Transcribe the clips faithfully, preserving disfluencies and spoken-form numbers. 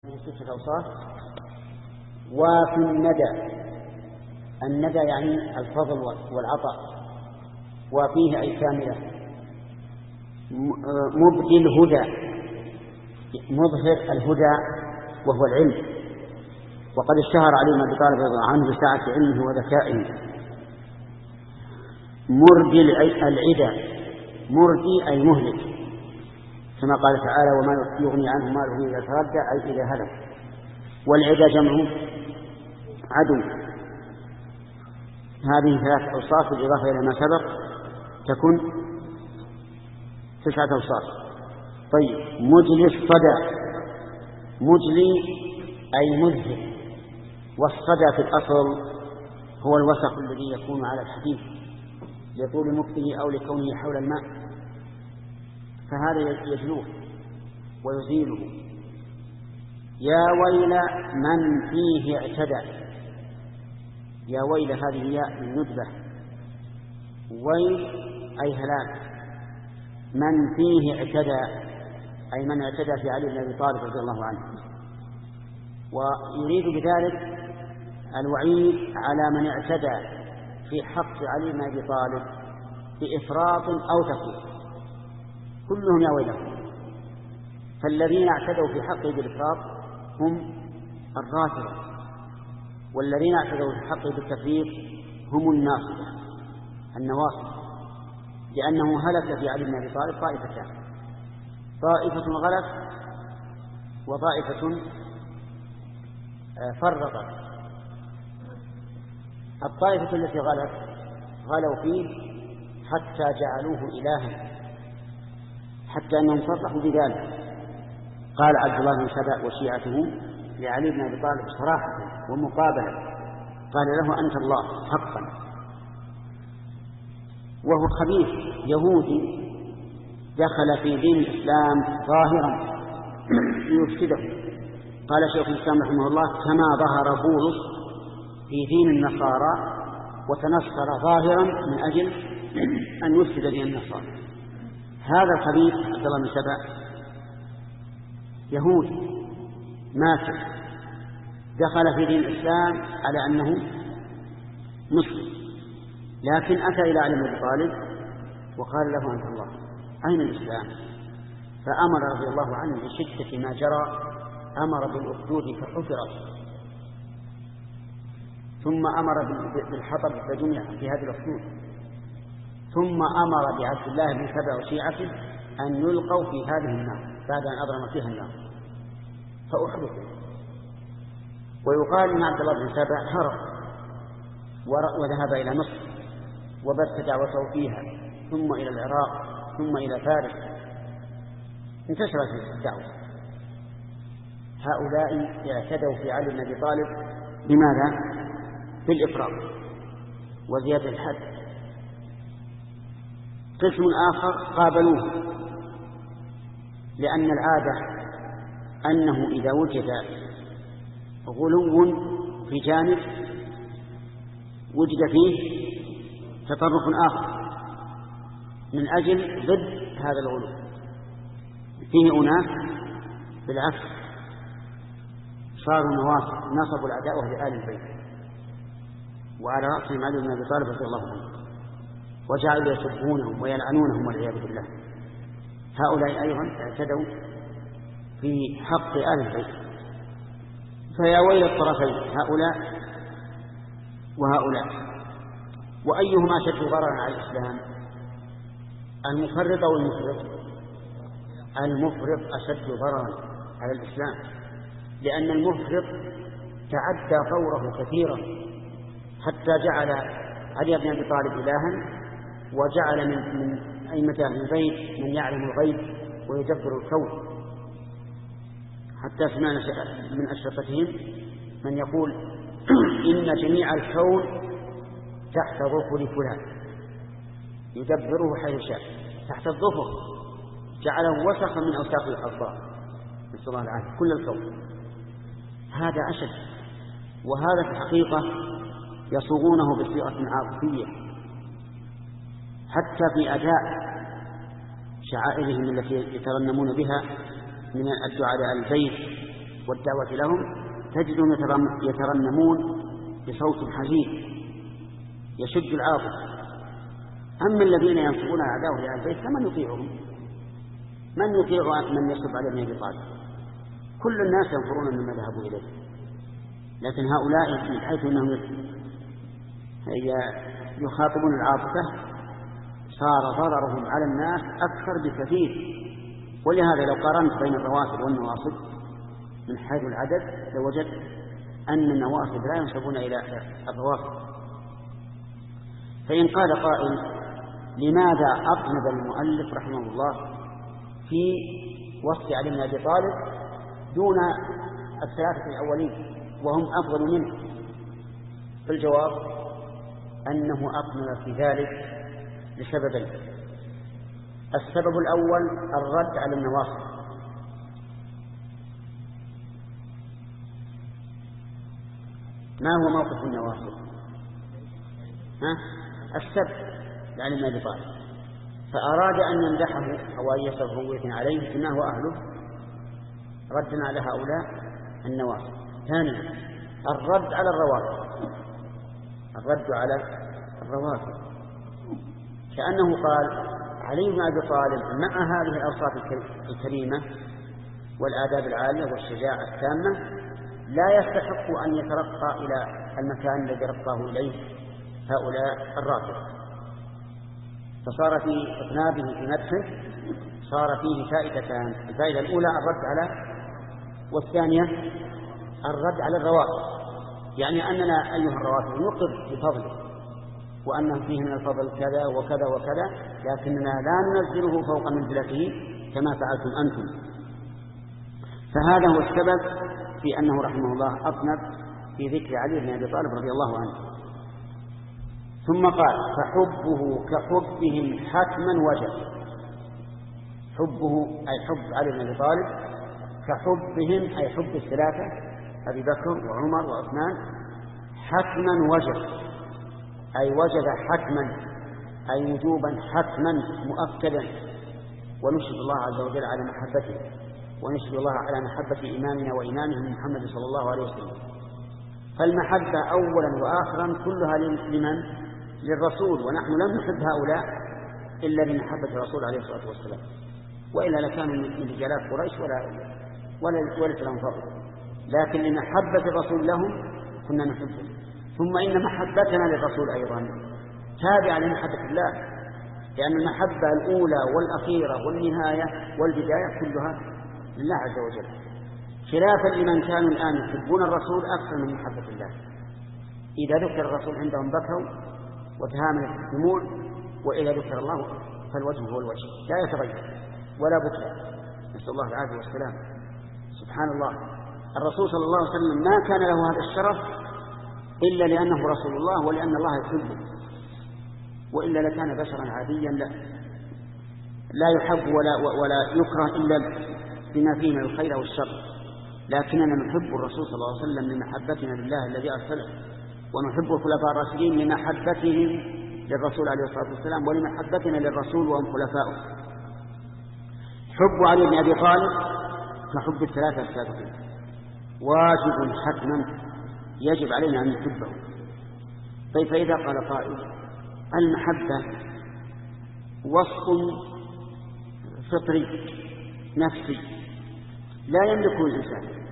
ستة أوصاف. وفي الندى، الندى يعني الفضل والعطاء، وفيه أي كاملة. مبدي الهدى، مظهر الهدى وهو العلم، وقد اشتهر علي بن أبي طالب رضي الله عنه بسعة علمه وذكائه. مردي العدى، مردي أي مهلك، كما قال تعالى: وما يغني عنه ماله إذا تردى، أي إذا هلك. والعدى جمع عدو. هذه ثلاث أوصاف بالإضافة إلى ما سبق تكون تسعة أوصاف. طيب، مجلي الصدى، مجلي أي مذهب، والصدى في الأصل هو الوسق الذي يكون على الحديد لطول مكته أو لكونه حول الماء، فهذا يجلوه ويزيله. يا ويل من فيه اعتدى، يا ويل هذه ياء الندبة، ويل أي هلاك. من فيه اعتدى أي من اعتدى في علي بن أبي طالب رضي الله عنه، ويريد بذلك الوعيد على من اعتدى في حق علي بن أبي طالب بإفراط أو تفريط، كلهم يا ويلهم. فالذين اعتدوا في حقه بالإفراط هم الرافضة، والذين اعتدوا في حقه بالتفريط هم الناصبة النواصب، لأنه هلك في علي بن أبي طالب طائفتان: طائفة غلت وطائفة فرطت. الطائفة التي غلت غلوا فيه حتى جعلوه إلها، حتى أنهم صرحوا بذلك. قال عبد الله بن سبأ وشيعته لعلي بن أبي طالب صراحة ومقابلة، قال له: أنت الله حقا. وهو خبيث يهودي دخل في دين الإسلام ظاهرا ليفسده. قال شيخ الإسلام رحمه الله: كما ظهر بولس في دين النصارى وتنصر ظاهرا من أجل أن يفسد دين النصارى. هذا الخبيث عبد الله بن سبأ يهودي ماسك دخل في دين الإسلام على أنه مسلم، لكن أتى إلى علي بن أبي طالب وقال له: أنت الله، أين الإسلام؟ فأمر رضي الله عنه بشدة ما جرى، أمر بالأخدود فحفرت، ثم أمر بالحطب فجمع في هذه الأخدود، ثم أمر بعبد الله بن سبأ وشيعته أن يلقوا في هذه النار بعد أن أضرم فيها النار فأحرقوا. ويقال إن عبد الله بن سبأ هرب وذهب إلى مصر وبث دعوته فيها، ثم إلى العراق، ثم إلى فارس، انتشرت الدعوة. هؤلاء اعتدوا في علي بن أبي طالب بماذا؟ بالإفراط وزيادة الحد. قسم آخر قابلوه، لأن العادة أنه إذا وجد غلو في جانب وجد فيه تطرف آخر من أجل ضد هذا الغلو. فيه أناس بالعكس صاروا نواصب، نصبوا العداوة لآل البيت، وعلى رأسهم علي بن أبي طالب رضي الله عنه، وجعلوا يسبونهم ويلعنونهم والعياذ بالله. هؤلاء أيضا اعتدوا في حق آل البيت. فيا ويل الطرفين، هؤلاء وهؤلاء. وأيهما أشد ضررا على الإسلام؟ المفرط أو المفرط؟ المفرط أشد ضررا على الإسلام، لأن المفرط تعدى طوره كثيرا حتى جعل علي بن أبي طالب إلها، وجعل من, من أئمة أهل البيت من يعلم الغيب ويدبر الكون، حتى سمعنا من أشرطتهم من يقول إن جميع الكون تحت ظفر فلان يدبره حيث شاء. تحت الظفر جعله وسخا من أوساخ الحصى، نسأل الله العافية، كل الكون. هذا أشد، وهذا في الحقيقة يصوغونه بصيغة عاطفية حتى في أداء شعائرهم التي يترنمون بها من الدعاء على البيت والدعوة لهم تجدهم يترنمون بصوت حزين يشد العاطفة. أما الذين ينصبون أعداءه لأهل البيت فمن يطيعهم؟ من يطيع من يصب عليه من أبي طالب؟ كل الناس ينفرون مما ذهبوا إليه، لكن هؤلاء من حيث أنهم يخاطبون العاطفة صار ضررهم على الناس أكثر بكثير. ولهذا لو قارنت بين الروافض والنواصب من حيث العدد لوجدت أن النواصب لا ينسبون إلى الروافض. فإن قال قائل لماذا أطنب المؤلف رحمه الله في وصف علي بن أبي طالب دون الثلاثة الأولين وهم أفضل منه؟ في الجواب أنه أطنب في ذلك لسببين. السبب الأول الرد على النواصب. ما هو موقف النواصب؟ ها؟ السب يعني ما بطال، فأراد أن يمدحه أو أن يصف هوية عليه بما هو أهله، ردنا على هؤلاء النواصب. ثانيا الرد على الروافض، الرد على الروافض كأنه قال علي بن أبي طالب مع هذه الأوصاف الكريمة والآداب العالية والشجاعة التامة لا يستحق أن يترقى إلى المكان الذي رقاه إليه هؤلاء الرافضة. فصار في إطنابه في مدحه صار فيه فائدتان: الفائدة الأولى الرد على، والثانية الرد على الروافض، يعني أننا أيها الروافض نقر بفضله وأنه فيه من الفضل كذا وكذا وكذا، لكننا لا ننزله فوق منزلته كما فعلتم أنتم. فهذا هو السبب في أنه رحمه الله أطنب في ذكر علي بن أبي طالب رضي الله عنه. ثم قال فحبه كحبهم حتما وجب. حبه أي حب علي بن أبي طالب كحبهم أي حب الثلاثة أبي بكر وعمر وعثمان حتما وجب، أي وجب حتما أي وجوبا حتما مؤكدا. ونشهد الله عز وجل على محبته، ونشهد الله على محبة إمامنا وإمامهم محمد صلى الله عليه وسلم. فالمحبة أولا وآخرا كلها لمن؟ للرسول، ونحن لم نحب هؤلاء إلا بمحبة الرسول عليه الصلاة والسلام، وإلا لكانوا من رجالات قريش ولا ولا ولت لهم فضل، لكن لمحبة الرسول لهم كنا نحبه. ثم إن محبتنا للرسول أيضا تابعة لمحبة الله، لأن المحبة الأولى والأخيرة والنهاية والبداية كلها لله عز وجل، خلافا لمن كانوا الآن يحبون الرسول أكثر من محبة الله. إذا ذكر الرسول عندهم بكوا وتهاملت الدموع، وإذا ذكر الله فالوجه هو الوجه لا يتغير ولا بكى، نسأل الله العافية والسلام. سبحان الله، الرسول صلى الله عليه وسلم ما كان له هذا الشرف إلا لأنه رسول الله ولأن الله يحبه، وإلا لكان بشرا عاديا لا لا يحب ولا ولا يكره إلا بما فيه من الخير والشر. لكننا نحب الرسول صلى الله عليه وسلم لمحبتنا لله الذي أرسله، ونحب الخلفاء الراشدين لمحبتهم للرسول عليه الصلاة والسلام ولمحبتنا للرسول وهم خلفاؤه. حب علي بن أبي طالب كحب الثلاثة السابقين واجب حتما، يجب علينا أن نحبه. طيب فإذا قال قائل المحبة وصف فطري نفسي لا يملكه الإنسان،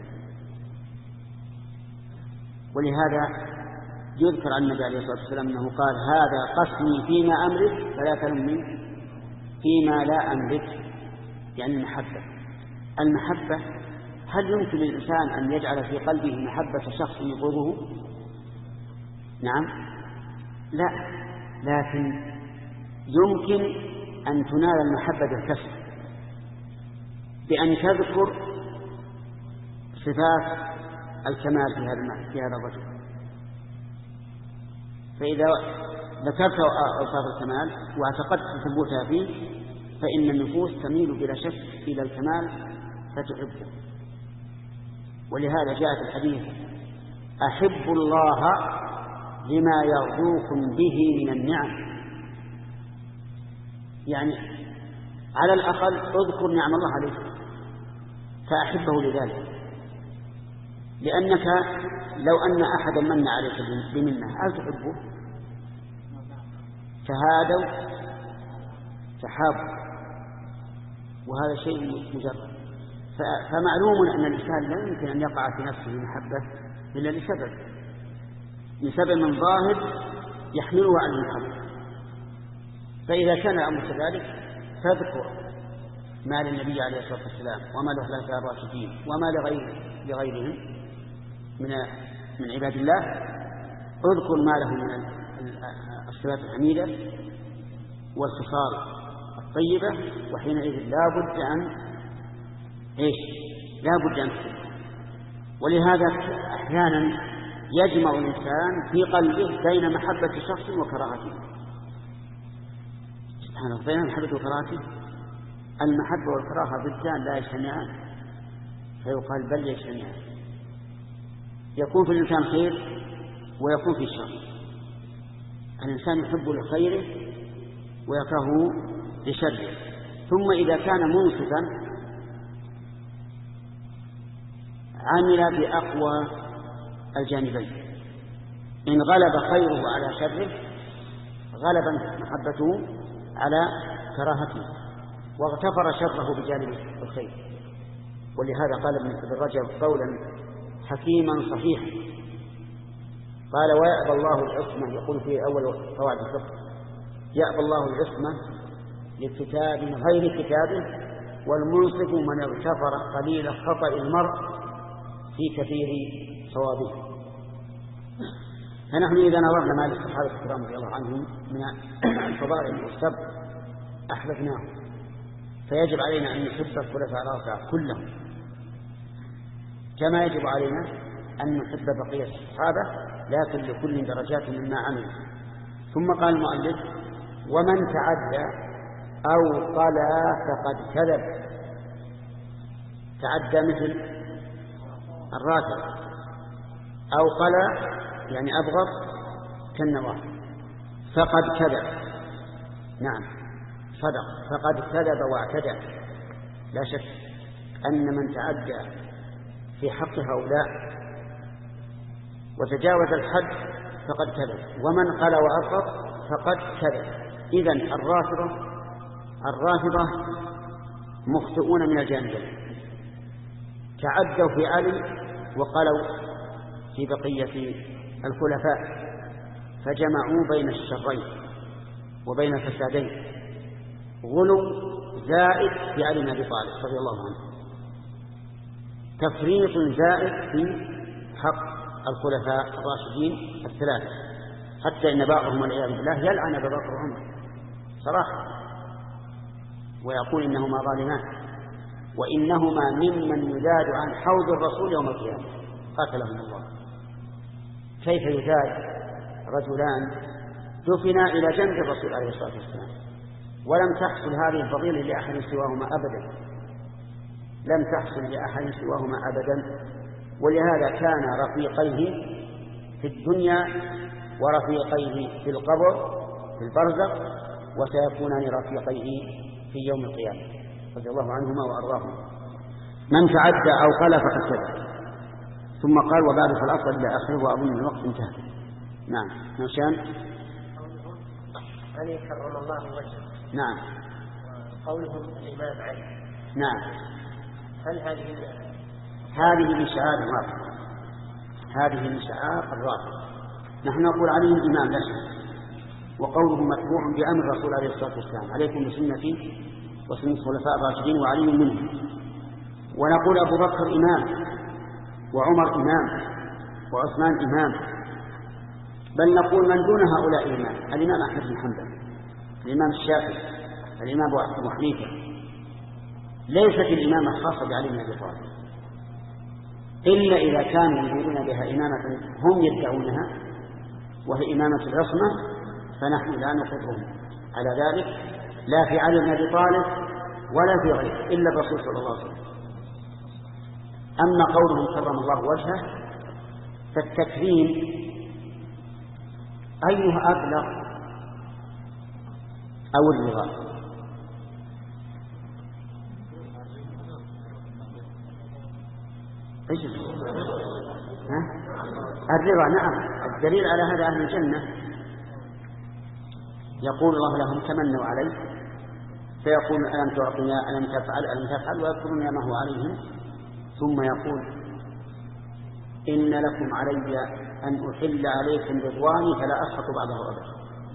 ولهذا يذكر عن النبي عليه الصلاة والسلام أنه قال هذا قسمي فيما أملك فلا تلمني فيما لا أملك، يعني المحبة. المحبة هل يمكن للإنسان أن يجعل في قلبه محبة شخص يبغضه؟ نعم لا، لكن يمكن أن تنال المحبة بالكسب، بأن تذكر صفات الكمال في هذا في هذا الرجل. فإذا ذكرت أوصاف الكمال واعتقدت ثبوتها فيه فإن النفوس تميل بلا شك إلى الكمال فتحبه. ولهذا جاء في الحديث أحب الله لما يرضوكم به من النعم، يعني على الأقل اذكر نعم الله عليك فأحبه لذلك. لأنك لو أن أحدا من عليك بمنة هل تحبه؟ تهادوا تحابوا، وهذا شيء مجرد. فمعلوم أن الإنسان لا يمكن أن يقع في نفسه محبة إلا لسبب لسبب من ظاهر يحمله على المحبة. فإذا كان الأمر كذلك فاذكر ما للنبي عليه الصلاة والسلام وما لخلفاء الراشدين وما لغير لغيرهم من من عباد الله، اذكر ما له من الصفات الحميدة والخصال الطيبة، وحينئذ لا بد أن إيش لا بد أن تحبه. ولهذا أحيانا يجمع الإنسان في قلبه بين محبة شخص وكراهته. سبحانه، بين محبة وكراهته المحبة والكراهة ضدان لا يجتمعان، فيقال بل يجتمعان. يكون في الإنسان خير ويكون في الشر. الإنسان يحب لخيره ويكرهه لشره. ثم إذا كان منصفا عمل بأقوى الجانبين. إن غلب خيره على شره غلب محبته على كراهته، واغتفر شره بجانب الخير. ولهذا قال ابن رجب قولا حكيما صحيحا، قال: ويأبى الله العصمة، يقول في أول قواعد الفقه: يأبى الله العصمة لكتاب غير كتابه، والمنصف من اغتفر قليل خطأ المرء في كثير صوابه. فنحن إذا نظرنا ما للصحابة الكرام رضي الله عنهم من الفضائل والسبب أحببناهم، فيجب علينا أن نحب الخلفاء الأربعة كلهم، كما يجب علينا أن نحب بقية الصحابة، لكن لكل درجات مما عملوا. ثم قال المؤلف: ومن تعدى أو قلى فقد كذب. تعدى مثل الرافض، أو قلى يعني أبغض كالنواصب. فقد كذب، نعم صدق، فقد كذب واعتدى. لا شك أن من تعدى في حق هؤلاء وتجاوز الحد فقد كذب، ومن قال وأبغض فقد كذب. إذن الرافضة الرافضة مخطئون من الجانبين، تعدوا في علي وقالوا في بقية الخلفاء، فجمعوا بين الشرين وبين الفسادين. غلو زائد في علي بن أبي طالب رضي الله عنه، تفريط زائد في حق الخلفاء الراشدين الثلاثة، حتى إن بعضهم والعياذ بالله يلعن أبا بكر وعمر صراحة، ويقول إنهما ظالمان، وإنهما ممن يذاد عن حوض الرسول يوم القيامة قاتلهم الله. كيف يذاد رجلان دفنا إلى جنب الرسول عليه الصلاة والسلام ولم تحصل هذه الفضيلة لأحد سواهما أبدا، لم تحصل لأحد سواهما أبدا. ولهذا كان رفيقيه في الدنيا ورفيقيه في القبر في البرزخ، وسيكونان رفيقيه في يوم القيامة رضي الله عنهما وأرضاهما. من تعدى أو قال فقد كذب. ثم قال: وبعد فالأصل إلى آخره، وأظن الوقت انتهى. نعم نشان أن يكرم الله وجهه. نعم. قولهم الإمام علي. نعم. هل هذه هذه من شعائر الرافضة، هذه من شعائر الرافضة. نحن نقول عليه الإمام لا شك، وقوله متبوع بأمر الرسول عليه الصلاة والسلام: عليكم بسنتي وسنة الخلفاء الراشدين وعلي منهم. ونقول أبو بكر إمام، وعمر إمام، وعثمان إمام، بل نقول من دون هؤلاء إمام: الإمام أحمد بن حنبل، الإمام الشافعي، الإمام أبو حنيفة. ليست الإمامة خاصة بعلي بن أبي طالب، إلا إذا كانوا يريدون بها إمامة هم يدعونها وهي إمامة العصمة، فنحن لا نقرهم على ذلك، لا في علي بن أبي طالب ولا في غيره إلا الرسول صلى الله عليه وسلم. أما قولهم كرم الله وجهه، فالتكريم أيها أبلغ أو الرضا؟ ايش الرضا. نعم، الدليل على هذا أهل الجنة يقول الله لهم تمنوا عليه فيقول ألم تعطني ألم تفعل ألم تفعل ويذكرون نعمه عليهم ثم يقول إن لكم علي أن أحل عليكم رضواني فلا أسخط بعده أبدا.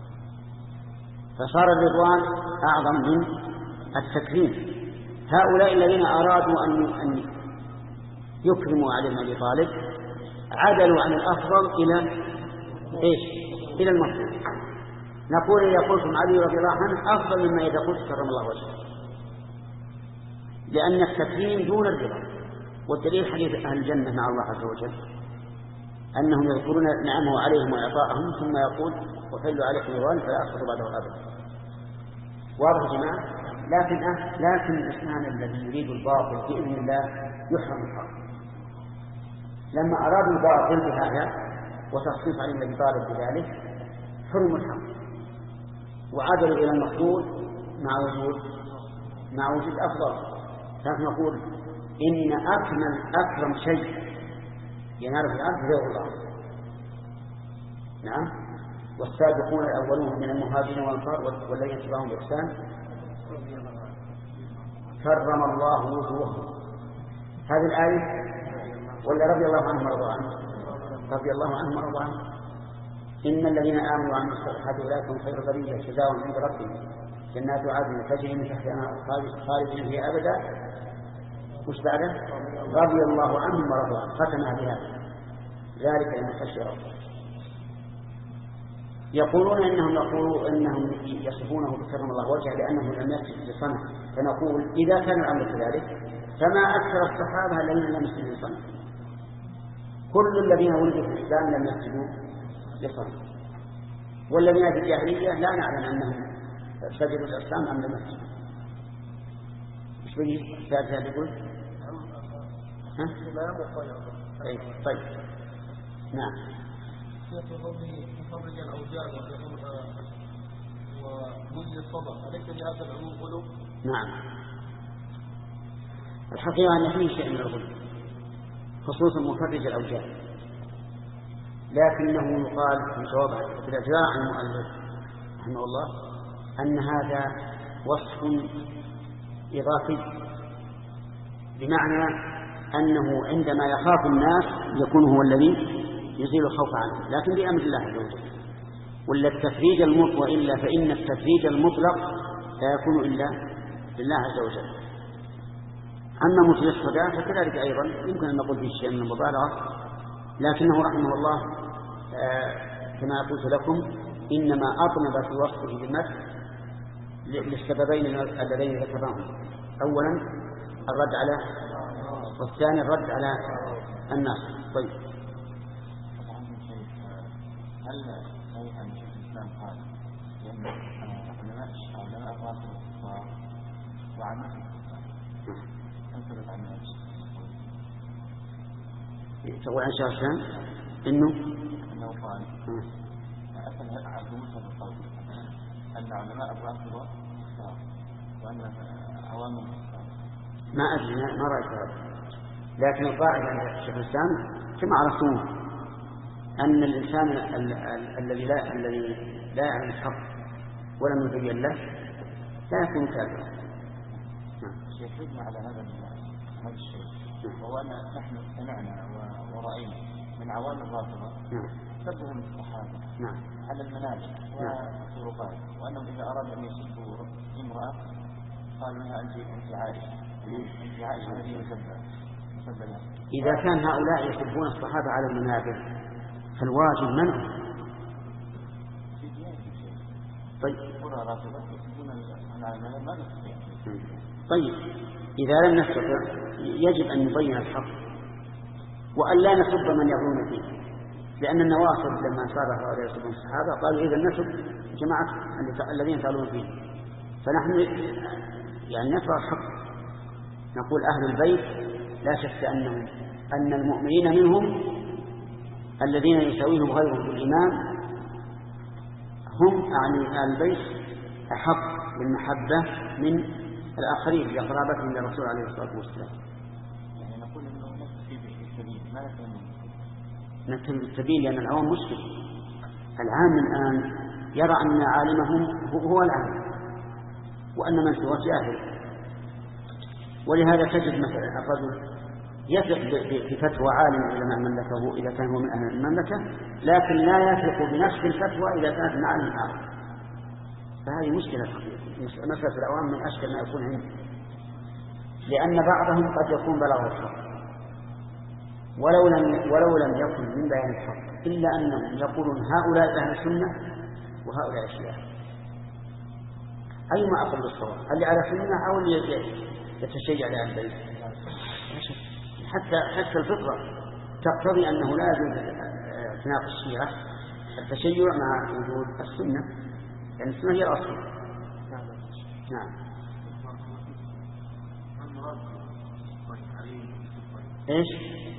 فصار الرضوان أعظم من التكريم. هؤلاء الذين أرادوا أن يكرموا علي بن أبي طالب عدلوا عن الأفضل إلى إيش؟ إلى المفضول. نقول إذا قلتم علي رضي الله عنه أفضل مما إذا قلت كرم الله وجهه، لأن التكريم دون الرضا. والدليل حديث أهل الجنة مع الله عز وجل أنهم يذكرون نعمه عليهم وإعطاءهم ثم يقول وحل عليكم رضواني فلا أسخط بعده أبدا. واضح يا جماعة؟ لكن أه لكن الإنسان الذي يريد الباطل بإذن الله يحرم الحق. لما أرادوا الباطل بهذا وتصريف علي بن أبي طالب بذلك حرموا الحق وعادلوا إلى المفضول مع وجود مع وجود أفضل. لكن نقول إن أكمل أكرم شيء ينال في الأرض ذو الله. نعم. والسابقون الأولون من المهاجرين والأنصار والذين تبعهم بإحسان كرم الله وجوههم. هذه الآية ولا رضي الله عنهم ورضوا عنه؟ رضي الله عنهم ورضوا عنه. إن الذين آمنوا وعملوا الصالحات أولئك هم خير البرية جزاؤهم عند ربهم جنات عدن تجري من تحتها خالدين فيها أبدا. وش بعده؟ رضي الله عنهم ورضوا عنه. ختمها بهذا ذلك لمن خشي ربه. يقولون إنهم يقولون إنهم يصفونه بكرم الله وجهه لأنه لم يسجد لصنم. فنقول إذا كان الأمر كذلك فما أكثر الصحابة الذين لم يسجدوا لصنم. كل الذين ولدوا في الإسلام لم يسجدوا لصنم، والذين في الجاهلية لا نعلم أنهم سجدوا للإسلام أم لم يسجدوا. إيش بيجي الثالثة يقول؟ ها؟ طيب طيب نعم. يخرج الأوجاع ومجل الصدر أليس لهذا العلوم غلو؟ نعم. الحقيقة أن فيه شيء من الغلو خصوصا مفرج الأوجاع، لكنه يقال في جواب في الأجزاء عن المؤلف رحمه الله أن هذا وصف إضافي، بمعنى أنه عندما يخاف الناس يكون هو الذي يزيل الخوف عنه، لكن بأمر الله عز وجل. ولا التفريج المطلق، وإلا فإن التفريج المطلق لا يكون إلا لله عز وجل. أما مثل الصداع فكذلك أيضا يمكن أن نقول فيه شيء من المبالغة، لكنه رحمه الله آه كما قلت لكم إنما أطنب في وصفه بالمدح للسببين اللذين ذكرناهم. أولا الرد على، والثاني الرد على الناس. طيب هل صحيح أن شيخ الإسلام قال بأن علماء علماء الرافضة الكفار وعامة الكفار انثبت عن نفسه؟ تقول عن شيخ الإسلام إنه أنه قال أثنى عبد موسى بالقول أن علماء الرافضة كفار وأن عوام الكفار. ما أدري ما رأيت هذا، لكن القاعدة عند شيخ الإسلام كما عرفتم أن الإنسان الذي لا الذي لا يعلم الحق ولم يبين له لا يكون كافرا. يفيدنا على هذا هذا الشيء، وهو أن نحن سمعنا ورأينا من عوام الرافضة سبهم الصحابة على المنابر والطرقات، وأنهم إذا أرادوا أن يسبوا امرأة قالوا لها أنت أنت عائشة أنت عائشة هذه مسبة. إذا كان هؤلاء يسبون الصحابة على المنابر فالواجب منع. طيب طيب إذا لم نستطع يجب أن نبين الحق وأن لا نسب من يغلون فيه، لأن النواصب لما صار هؤلاء يسبون الصحابة قالوا إذا نسب جماعة الذين يغلون فيه. فنحن يعني نفرح الحق، نقول أهل البيت لا شك أنهم أن المؤمنين منهم الذين يساويهم غيرهم بالإيمان هم يعني آل البيت أحق بالمحبة من الآخرين لقرابتهم للرسول عليه الصلاة والسلام. يعني نقول إنه نفس في السبيل ما نفهم نكتب السبيل لأن العوام مشكل. العام الآن يرى أن عالمهم هو العالم وأن من سواه جاهل، ولهذا تجد مثلا الرجل يثق بفتوى عالم علماء مملكته إذا كان هو من أهل المملكة، لكن لا يثق بنفس الفتوى إذا كانت من عالم آخر. فهذه مشكلة حقيقية. مسألة العوام من أشكل ما يكون عنده، لأن بعضهم قد يكون بلغ الحق ولو لم ولو لم يكن من بيان الحق، إلا أنهم يقولون هؤلاء أهل السنة وهؤلاء الشيعة، أيما أقل بالصواب، اللي على السنة أو اللي يتشيع لأهل البيت. حتى حتى الفطرة تقتضي أنه لا يجوز اعتناق الشيعة التشيع مع وجود السنة، يعني السنة هي الأصل. نعم. إيش؟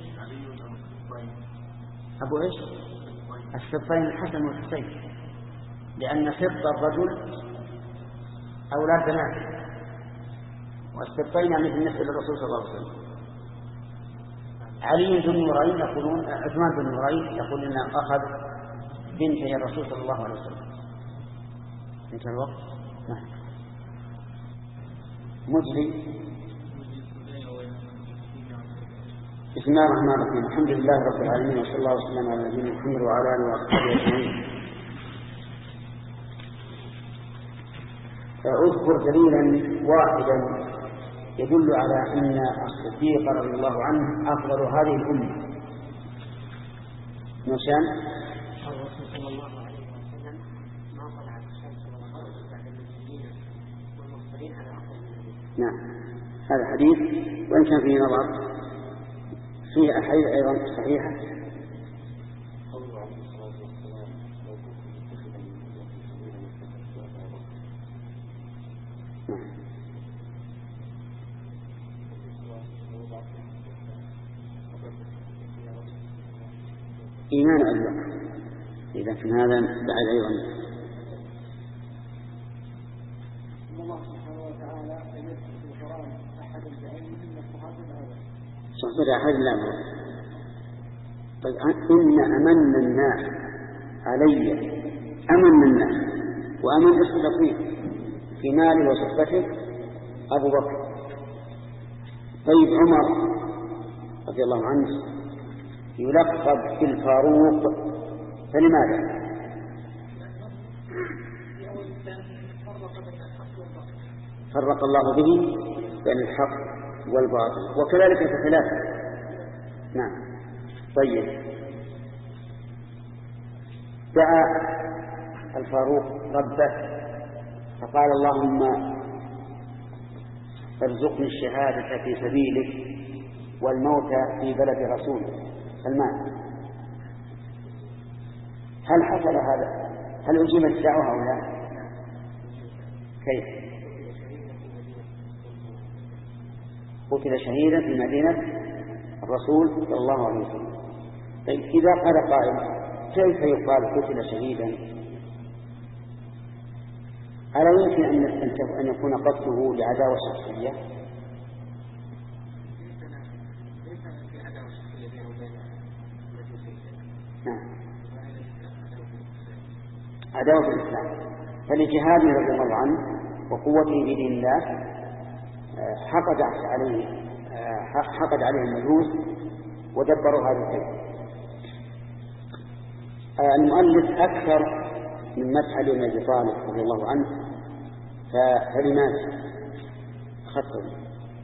أبو إيش؟ السبطين الحسن والحسين، لأن سبط الرجل أولاد بنات، والسبطين يعني بالنسبة للرسول صلى الله عليه وسلم. علي بن نورين يقولون، عثمان بن نورين يقول إنه أخذ بنت الرسول صلى الله عليه وسلم. انتهى الوقت. نعم. مجلي. بسم الله الرحمن الرحيم. الحمد لله رب العالمين، وصلى الله وسلم على نبينا محمد وعلى اله واصحابه اجمعين. فاذكر دليلا واحدا يدل على ان الصديق رضي الله عنه افضل هذه الامه. نشان الرسول صلى الله عليه وسلم ما طلعت الشمس وغربت بعد المسلمين والمرسلين على افضل النبي. نعم، هذا حديث وان كان فيه نظر، فيه أحاديث أيضا صحيحة. إيمان أبو بكر، إذا كان هذا بعد أيضا. الله سبحانه وتعالى لم يذكر في القرآن أحدا بعينه من الصحابة الأول. صحبة أحد لا مرة. طيب إن أمن الناس علي أمن الناس، وأمن اسم لطيف في ماله وصحبته أبو بكر. طيب عمر رضي الله عنه يلقب بالفاروق، فلماذا؟ فرق الله به بين الحق والباطل، وكذلك في خلافه. نعم. طيب دعا الفاروق ربه فقال اللهم ارزقني الشهادة في سبيلك والموت في بلد رسولك سلمان. هل حصل هذا؟ هل أجيبت الدعوة أو لا؟ كيف؟ قتل شهيدا في مدينة الرسول صلى الله عليه وسلم. طيب إذا قال قائل كيف يقال قتل شهيدا؟ ألا يمكن أن يكون قتله لعداوة شخصية؟ نعم، عداوة الإسلام. فلجهاده رضي الله عنه وقوته بدين الله حقد عليه حقد عليه المجوس ودبروا هذا الشيء. المؤلف أكثر من مدح علي بن أبي طالب رضي الله عنه، فلماذا خطه؟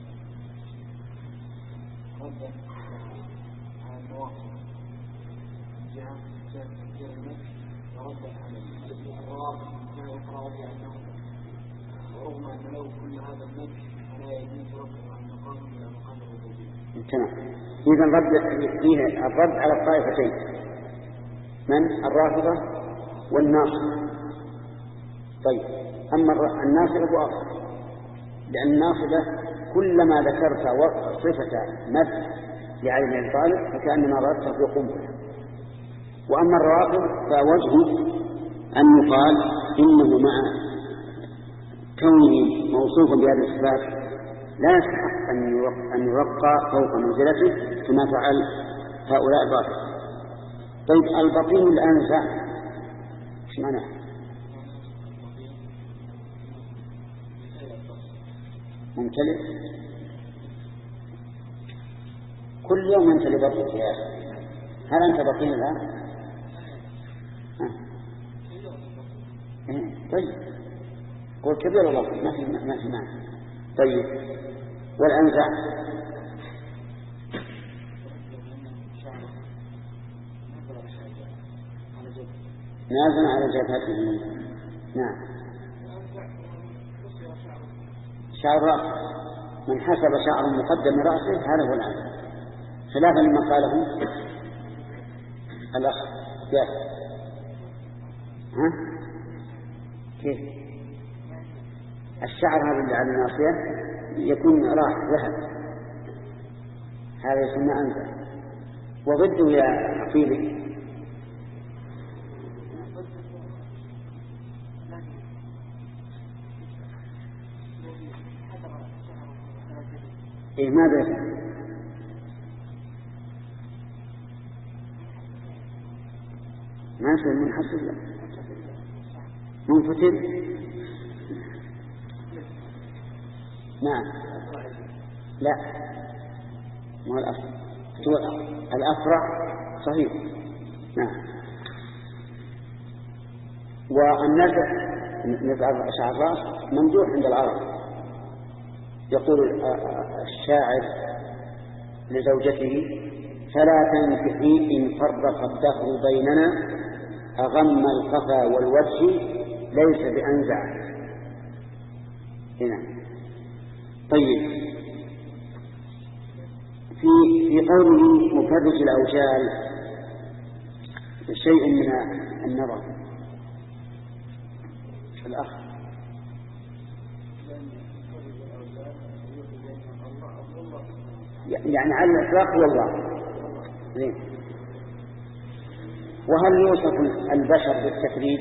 ورغم أن له كل هذا المدح فلا يجوز رفعه عن مقام إلى مقام الربوبية. تمام. إذا الرد فيه الرد على الطائفتين، من الرافضة والناصر. طيب أما الناصر فأخر، لأن الناصرة كلما ذكرت صفة مدح لعلي بن أبي طالب فكأنما ردت في قنبلة. وأما الرافض فوجهه أن يقال إنه مع كونه موصوفا بهذه الصفات لا يستحق أن يرقى فوق منزلته كما فعل هؤلاء الرافضة. طيب البطين الأنزع ايش معناه؟ ممتلئ كل يوم يمتلئ بطنك يا أخي. هل أنت بطين الآن؟ طيب قول كبير ولا ما في ما في معنى. طيب والأنزع نازل على جبهته. نعم شعر رأس من حسب شعر مقدم رأسه هذا هو الأنزع خلافا لما قاله الأخ ياسر. ها كيف الشعر هذا اللي على الناصية يكون راح ذهب هذا يسمى أنزع. وضده يا حفيظي إيه ماذا يفعل؟ ما يصير منحسب لا منفتل. نعم لا ما الأفرع الأفرع صحيح. نعم والنزع نزع شعر الرأس ممدوح عند العرب. يقول الشاعر لزوجته فلا تنكحي إن فرق الدهر بيننا أغم القفا والوجه ليس بأنزع. هنا طيب في في قوله مفرج الأوجال شيء من النظر. الأخ يعني على الإطلاق والله زين. وهل يوصف البشر بالتفريج؟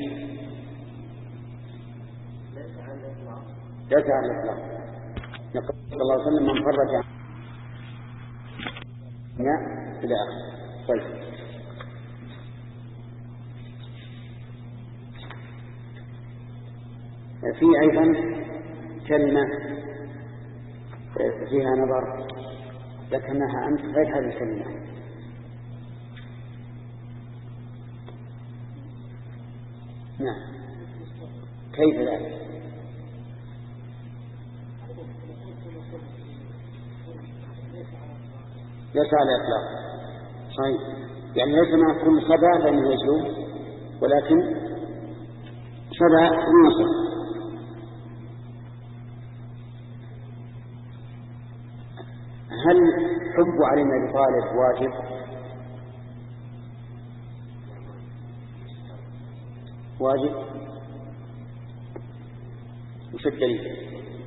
ليس على الإطلاق. يقول صلى الله عليه وسلم من فرج عن إلى آخره. طيب في أيضا كلمة فيها نظر ذكرناها أنت غير هذه الكلمة. نعم كيف ذلك؟ ليس على الإطلاق صحيح. يعني ليس مع كل صدى لأنه يجلو ولكن صدى يوصف. هل حب علي بن أبي طالب واجب؟ واجب. وش الدليل؟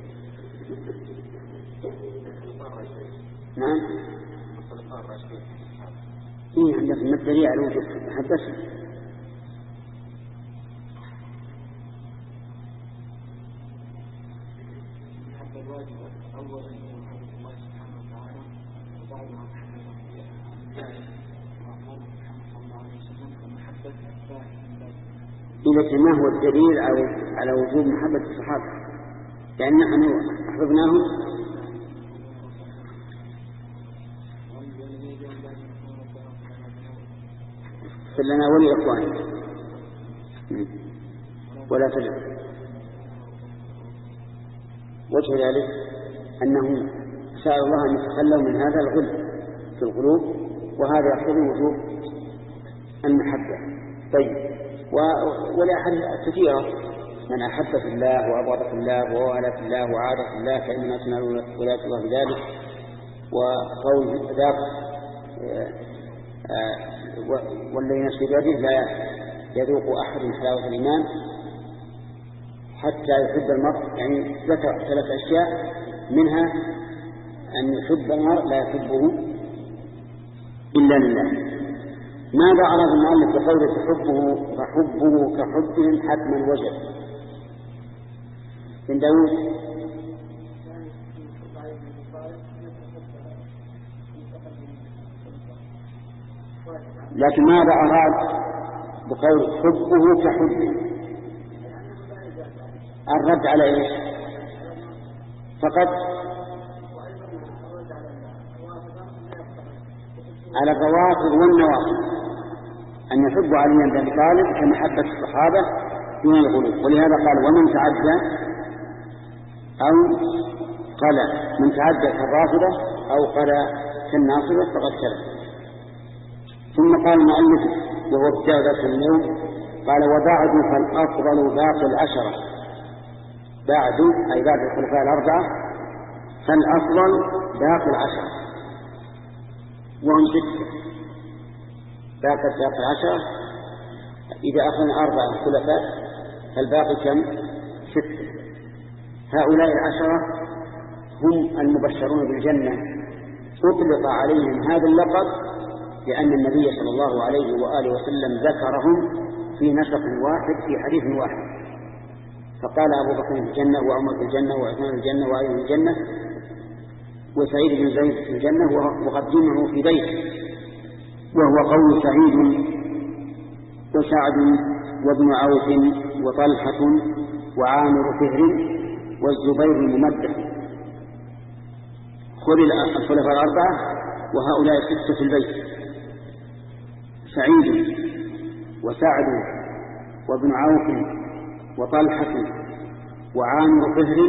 نعم إيه عندك من الدليل على وجود حدث إذا ما هو الدليل على على وجوب محبة الصحابة؟ لأن نحن أحببناهم فلنا ولي إخواننا ولا تدع. وجه ذلك أنه سأل الله أن يتخلوا من هذا الغل في القلوب وهذا يقتضي وجوب المحبة. طيب والأحاديث كثيرة من أحب في الله وأبغض في الله ووالى في الله وعاد في الله فإنما تنال ولاية الله بذلك. وقول ذاك والذي نفسي بيده لا يذوق أحد حلاوة الإيمان حتى يحب المرء. يعني ذكر ثلاث أشياء منها أن يحب المرء لا يحبه إلا لله. ماذا أراد المؤلف بقوله تحبه فحبه كحبهم حتما وجد؟ من داود لكن ماذا أراد بقول حبه كحبه؟ الرد على إيش؟ فقط على الروافض والنواصب أن يحب عليا بن أبي طالب كمحبة الصحابة دون الغلو. ولهذا قال ومن تعدى أو قال من تعدى كالرافضة أو قال كالناصبة فقد كذب. ثم قال المؤلف وهو ابتدأ اليوم قال وبعد فالأفضل باقي العشرة، بعد أي بعد الخلفاء الأربعة فالأفضل باقي العشرة وهم ستة. باقي باقي العشرة إذا أخذنا أربعة خلفاء فالباقي كم؟ ستة. هؤلاء العشرة هم المبشرون بالجنة، أطلق عليهم هذا اللقب لأن النبي صلى الله عليه وآله وسلم ذكرهم في نسق واحد في حديث واحد، فقال أبو بكر في الجنة وعمر في الجنة وعثمان في الجنة وعلي في الجنة وسعيد بن زيد في الجنة وقدمه في بيت، وهو قول سعيد وسعد وابن عوف وطلحة وعامر فهر والزبير الممدح. خذ الخلفاء الأربعة وهؤلاء ستة في البيت: سعيد وسعد وابن عوف وطلحة وعامر فهر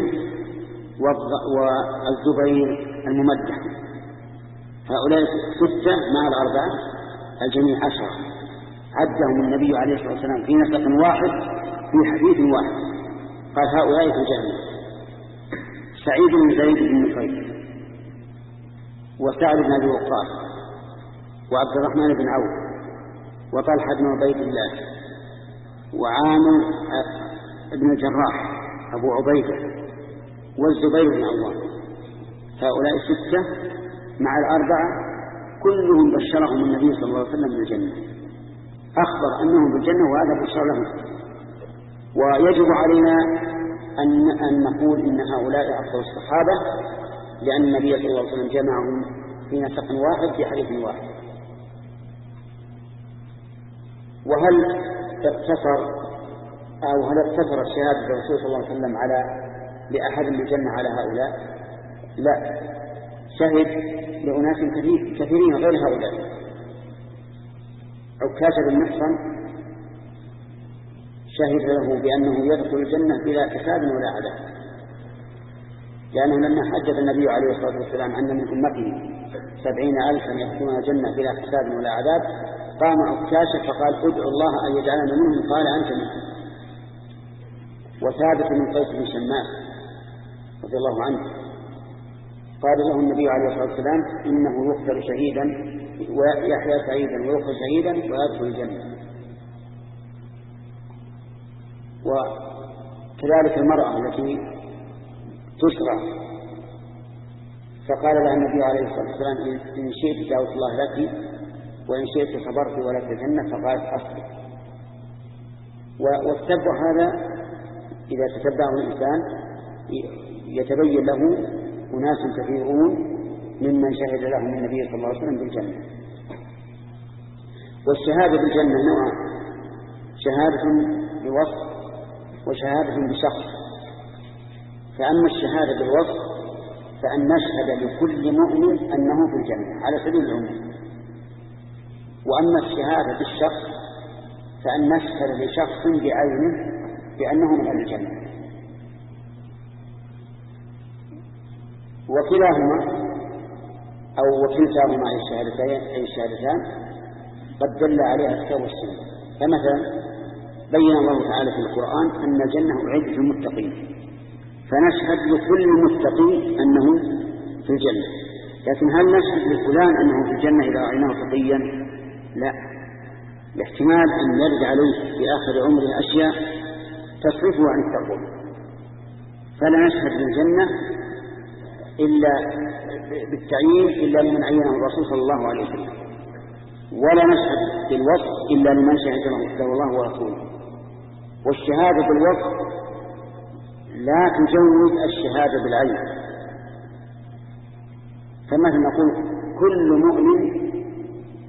والزبير الممدح. هؤلاء ستة مع الأربعة الجميع عشرة، عدهم النبي عليه الصلاة والسلام في نسق واحد في حديث واحد، قال هؤلاء في الجنة: سعيد بن زيد بن نفيل وسعد بن أبي وقاص وعبد الرحمن بن عوف وطلحة بن عبيد الله وعامر بن الجراح أبو عبيدة والزبير بن عوام. هؤلاء الستة مع الأربعة كلهم بشرهم النبي صلى الله عليه وسلم بالجنة، أخبر أنهم بالجنة وهذا بشر لهم. ويجب علينا أن, أن نقول إن هؤلاء أفضل الصحابة لأن النبي صلى الله عليه وسلم جمعهم في نسق واحد في حديث واحد. وهل اقتصر أو هل اقتصر الشهادة الرسول صلى الله عليه وسلم على لأحد بالجنة على هؤلاء؟ لا، شهد لأناس كثيرين غير هؤلاء. عكاشة بن محصن شهد له بأنه يدخل الجنة بلا حساب ولا عذاب، لأنه لما حدث النبي عليه الصلاة والسلام أن من أمته سبعين ألفا يدخلون الجنة بلا حساب ولا عذاب، قام عكاشة فقال: ادعو الله أن يجعلنا منهم. قال: أنت منهم. وثابت من قيس بن شماس رضي الله عنه قال له النبي عليه الصلاة والسلام: إنه يقتل شهيدا ويحيى سعيدا ويقتل شهيدا ويدخل الجنة. وكذلك المرأة التي تسرع فقال لها النبي عليه الصلاة والسلام: إن شئت دعوت الله لك وإن شئت صبرت ولك الجنة. فقالت: أصبر. والتبع هذا إذا تتبعه الإنسان يتبين له أناس كثيرون ممن شهد لهم النبي صلى الله عليه وسلم بالجنة. والشهادة بالجنة نوع: شهادة بوصف وشهادة بشخص. فأما الشهادة بالوصف فأن نشهد لكل مؤمن أنه في الجنة على سبيل العموم. وأما الشهادة بالشخص فأن نشهد لشخص بعينه بأنه من أهل الجنة. وكلاهما أو وكلتاهما أي الشهادتين أي الشهادتان قد دل عليها الكتاب والسنة. فمثلا بين الله تعالى في القرآن أن الجنة أعدت للمتقين، فنشهد لكل متقي أنه في الجنة. لكن هل نشهد لفلان أنه في الجنة إذا رأيناه تقيا؟ لا، الاحتمال أن يرد عليه في آخر عمره أشياء تصرفه عن التقوى. فلا نشهد بالجنة إلا بالتعيين إلا لمن عينه الرسول صلى الله عليه وسلم، ولا نشهد بالوصف إلا لمن شهد له الله ورسوله. والشهادة بالوصف لا تجوز الشهادة بالعين. فمثلا نقول كل مؤمن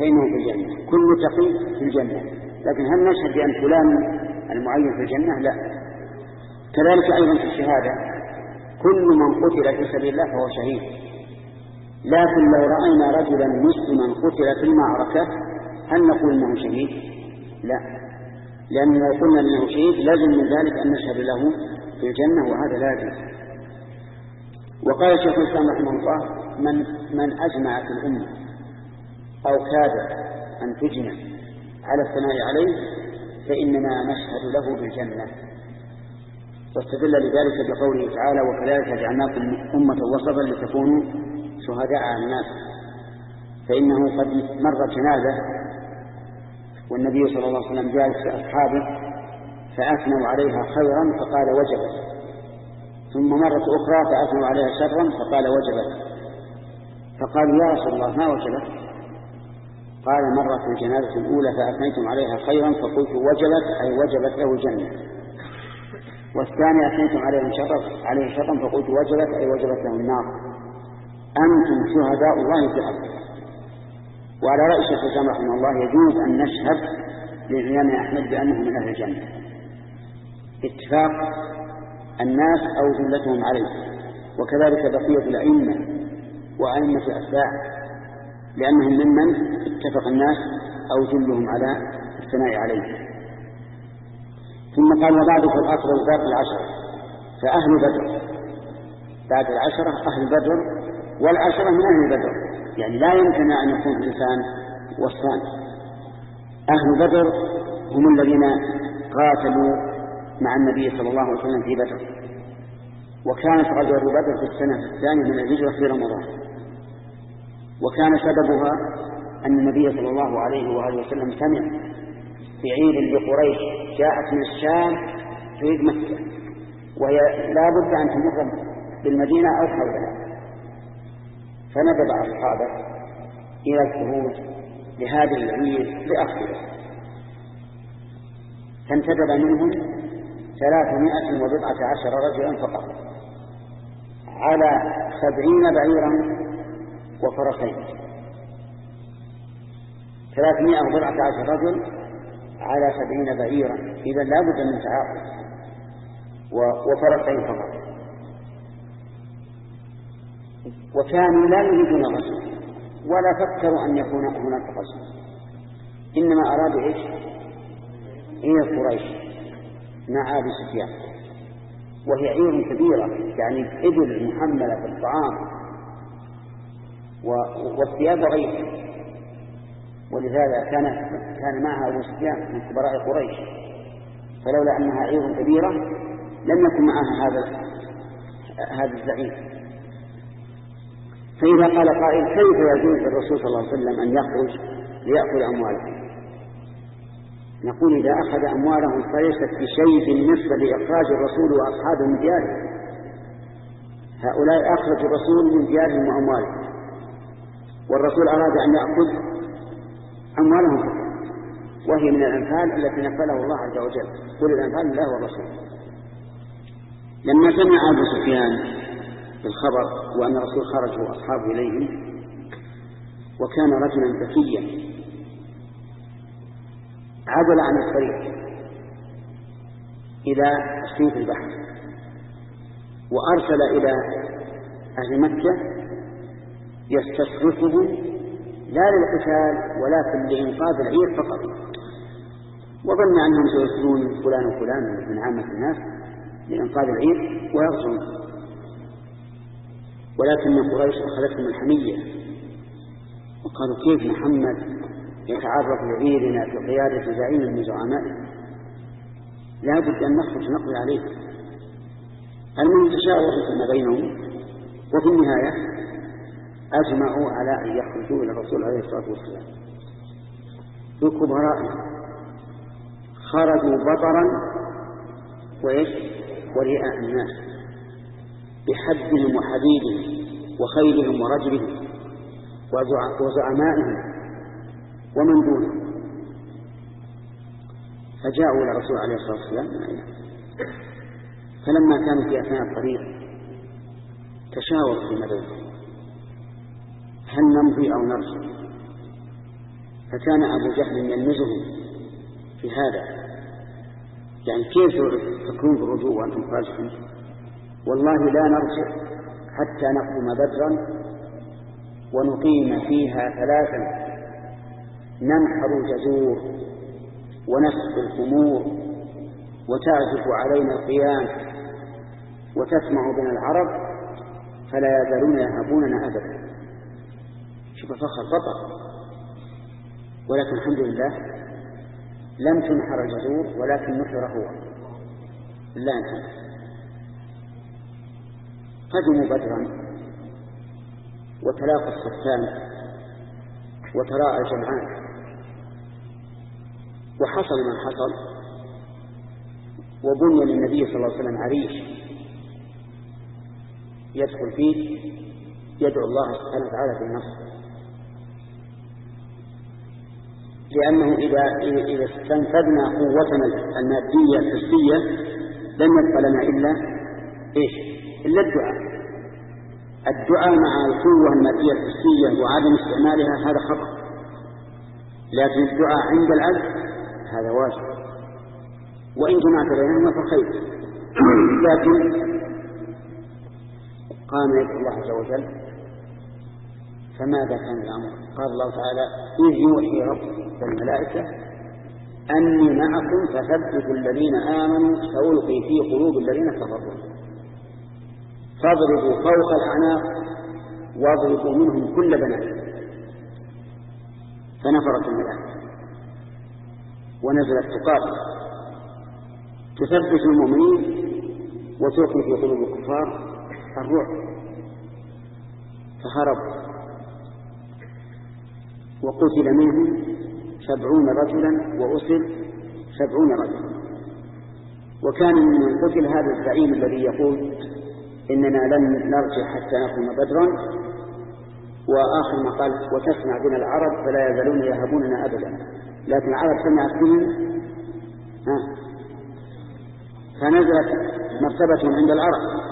فإنه في الجنة، كل تقي في الجنة. لكن هل نشهد بأن فلان المعين في الجنة؟ لا. كذلك أيضا في الشهادة، كل من قتل في سبيل الله فهو شهيد. لكن لو رأينا رجلا مسلما قتل في المعركة هل نقول إنه شهيد؟ لا، لأن لو قلنا إنه شهيد لازم من ذلك أن نشهد له في الجنة، وهذا لازم. وقال الشيخ الإسلام رحمه الله: من من أجمعت الأمة أو كاد أن تجمع على الثناء عليه فإننا نشهد له بالجنة. واستدل لذلك بقوله تعالى: وكذلك جعلناكم أمة وسطا لتكونوا شهداء على الناس. فإنه قد مرت جنازة والنبي صلى الله عليه وسلم جالس في أصحابه فأثنوا عليها خيرا فقال وجبت، ثم مرة أخرى فأثنوا عليها شرا فقال وجبت، فقالوا يا رسول الله ما وجبت؟ قال: مرت الجنازة الأولى فأثنيتم عليها خيرا فقلت وجبت، أي وجبت له الجنة، والثانية أثنيتم عليها شرا عليه شرا فقلت وجبت، أي وجبت له النار. أنتم شهداء الله في الأرض. وعلى رأي الشيخ الإسلام رحمه الله يجوز أن نشهد للإمام أحمد بأنه من أهل الجنة اتفاق الناس أو جلتهم عليه، وكذلك بقية الأئمة وأئمة الأتباع، لأنهم ممن اتفق الناس أو جلهم على الثناء عليه. ثم قال: وبعد في الأفضل باقي العشرة، فأهل بدر بعد العشرة أهل بدر، والعشرة من أهل بدر، يعني لا يمكن أن يكون الإنسان وصفان. أهل بدر هم الذين قاتلوا مع النبي صلى الله عليه وسلم في بدر، وكانت غزوة بدر في السنة الثانية من الهجرة في رمضان، وكان سببها أن النبي صلى الله عليه وآله وسلم سمع في عيد لقريش جاءت من الشام تريد مكة، وهي لا بد أن تمر بالمدينة أو حولها، فندب أصحابه إلى الخروج لهذه العيد لأخذه، فانتدب منهم ثلاثمائة وبضعة عشر رجلا فقط على سبعين بعيرا وفرسين. ثلاثمائة وبضعة عشر رجل على سبعين بعيرا، إذا لا بد من تعاقب، وفرسين فقط. وكانوا لا يريدون غزو ولا فكروا أن يكون هناك غزو، إنما أرادوا إيش؟ إيه قريش مع أبي سفيان، وهي عير كبيرة، يعني إبل محملة بالطعام والثياب وغيرها، ولذلك كان كان معها أبو سفيان من كبراء قريش، فلولا أنها عير كبيرة لم يكن معها هذا هذا الزعيم. فإذا قال قائل: كيف يجوز للرسول صلى الله عليه وسلم أن يخرج ليأخذ أموالهم؟ نقول: إذا أخذ أموالهم فليست بشيء بالنسبة لإخراج الرسول وأصحابه من ديارهم. هؤلاء أخرج الرسول من ديارهم وأموالهم، والرسول أراد أن يأخذ أموالهم فقط، وهي من الأنفال التي نفله الله عز وجل، كل الأنفال لله والرسول. لما سمع أبو سفيان بالخبر وأن الرسول خرج وأصحابه إليهم، وكان رجلا ذكيا، عدل عن الطريق إلى شريف البحر، وأرسل إلى أهل مكة يستشرفهم لا للقتال ولكن لإنقاذ العير فقط، وظن أنهم سيرسلون فلان وفلان من عامة الناس لإنقاذ العير ويغزون، ولكن قريش أخذتهم الحمية وقالوا: كيف محمد يتعرف لعيرنا في قيادة زعيم من زعمائه؟ لا بد أن نخرج نقضي عليه. المهم تشاوروا فيما بينهم، وفي النهاية أجمعوا على أن يخرجوا إلى الرسول عليه الصلاة والسلام بكبرائهم، خرجوا بطرا وإيش ورئاء الناس بحدهم وحديدهم وخيلهم ورجلهم وزعمائهم ومن دونهم، فجاءوا إلى الرسول عليه الصلاة والسلام. فلما كانوا في أثناء الطريق تشاوروا فيما بينهم: هل نمضي أو نرجع؟ فكان أبو جهل يلمزهم في هذا، يعني كيف تكون بالرجوع وأنتم خارجون؟ والله لا نرجع حتى نقدم بدرا ونقيم فيها ثلاثا، ننحر الجزور ونسق الخمور وتعزف علينا القيام وتسمع بنا العرب فلا يزالون يهابوننا أبدا. شوف فخر بطر، ولكن الحمد لله لم تنحر الجزور ولكن نحر هو، لا الحمد. قدموا بدرا وتلاقى الصفان وتراءى الجمعان وحصل من حصل، وبني للنبي صلى الله عليه وسلم عريش يدخل فيه يدعو الله سبحانه وتعالى بالنصر، لأنه إذا إذا استنفذنا قوتنا المادية الحسية لن يبقى لنا إلا إيش؟ إلا الدعاء. الدعاء مع القوة المادية الحسية وعدم استعمالها هذا خطأ، لكن الدعاء عند العجز هذا واجب، وإن جمعت بينهما فخير. لكن قام يدعو الله عز وجل، فماذا كان الأمر؟ قال الله تعالى: إذ يوحي ربك الملائكة أني معكم فثبتوا الذين آمنوا سألقي في قلوب الذين كفروا فاضربوا فوق الأعناق واضربوا منهم كل بنات. فنفرت الملائكة ونزلت تقاتل تثبت المؤمنين وتلقي في قلوب الكفار الرعب، فهربوا وقتل منهم سبعون رجلا وأسر سبعون رجلا. وكان من قتل هذا الزعيم الذي يقول إننا لن نرجع حتى نقوم بدرا، وآخر ما قال: وتسمع بنا العرب فلا يزالون يهابوننا أبدا. لكن العرب سمعت بهم فنزلت مرتبة عند العرب.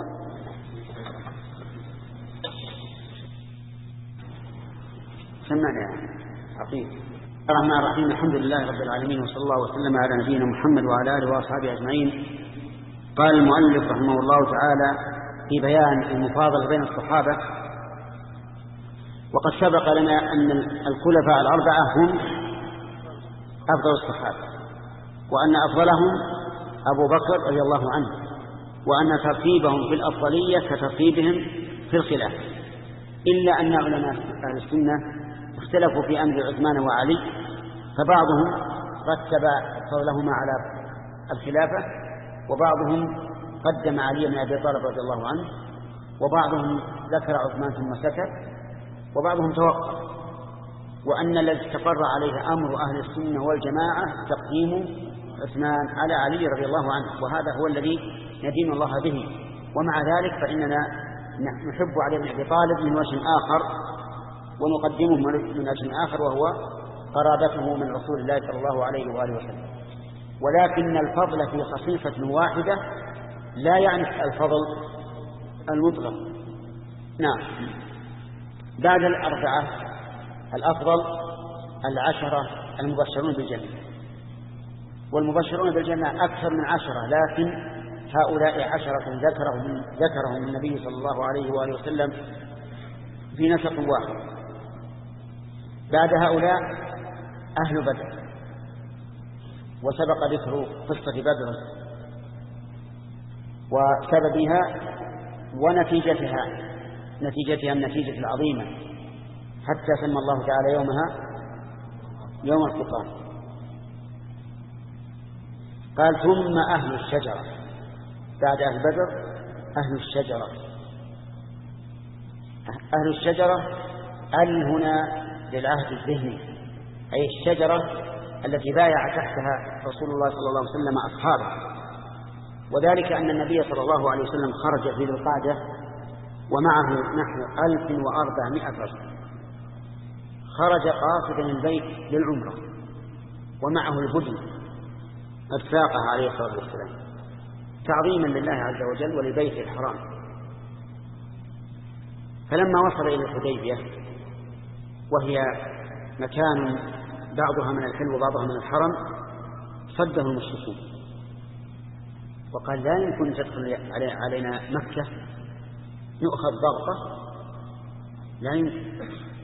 سمعنا يا عقيم. الرحمن الرحيم، الحمد لله رب العالمين، وصلى الله وسلم على نبينا محمد وعلى آله وأصحابه أجمعين. قال المؤلف رحمه الله تعالى في بيان المفاضلة بين الصحابة: وقد سبق لنا أن الخلفاء الأربعة هم أفضل الصحابة، وأن أفضلهم أبو بكر رضي الله عنه، وأن ترتيبهم في الأفضلية كترتيبهم في الخلافة، إلا أن علماء أهل السنة اختلفوا في أمر عثمان وعلي، فبعضهم رتب فضلهما على الخلافة، وبعضهم قدم علي بن أبي طالب رضي الله عنه، وبعضهم ذكر عثمان ثم سكت، وبعضهم توقف. وأن الذي استقر عليه أمر أهل السنة والجماعة تقديم عثمان على علي رضي الله عنه، وهذا هو الذي ندين الله به. ومع ذلك فإننا نحب علي بن أبي طالب من وجه آخر ونقدمه من وجه آخر، وهو قرابته من رسول الله صلى الله عليه وآله وسلم. ولكن الفضل في خصيصة واحدة لا يعني الفضل المطلق. نعم. بعد الأربعة الأفضل العشرة المبشرون بالجنة، والمبشرون بالجنة أكثر من عشرة، لكن هؤلاء عشرة ذكرهم ذكرهم النبي صلى الله عليه وآله وسلم في نسق واحد. بعد هؤلاء أهل بدر، وسبق ذكر قصة بدر وسببها ونتيجتها نتيجتها النتيجة العظيمة، حتى سمى الله تعالى يومها يوم الفرقان. قال: ثم أهل الشجرة. بعد أهل بدر أهل الشجرة. أهل الشجرة ال هنا للعهد الذهني، أي الشجرة التي بايع تحتها رسول الله صلى الله عليه وسلم أصحابه. وذلك أن النبي صلى الله عليه وسلم خرج في ذي القعدة ومعه نحو ألف وأربعمائة رجل، خرج قاصدا البيت للعمرة ومعه الهدي قد ساقه عليه الصلاة والسلام تعظيما لله عز وجل ولبيته الحرام. فلما وصل إلى الحديبية وهي مكان بعضها من الحل وبعضها من الحرم صده المشركون وقال لا يمكن تدخل علينا مكة نؤخذ ضغطة، لا يمكن.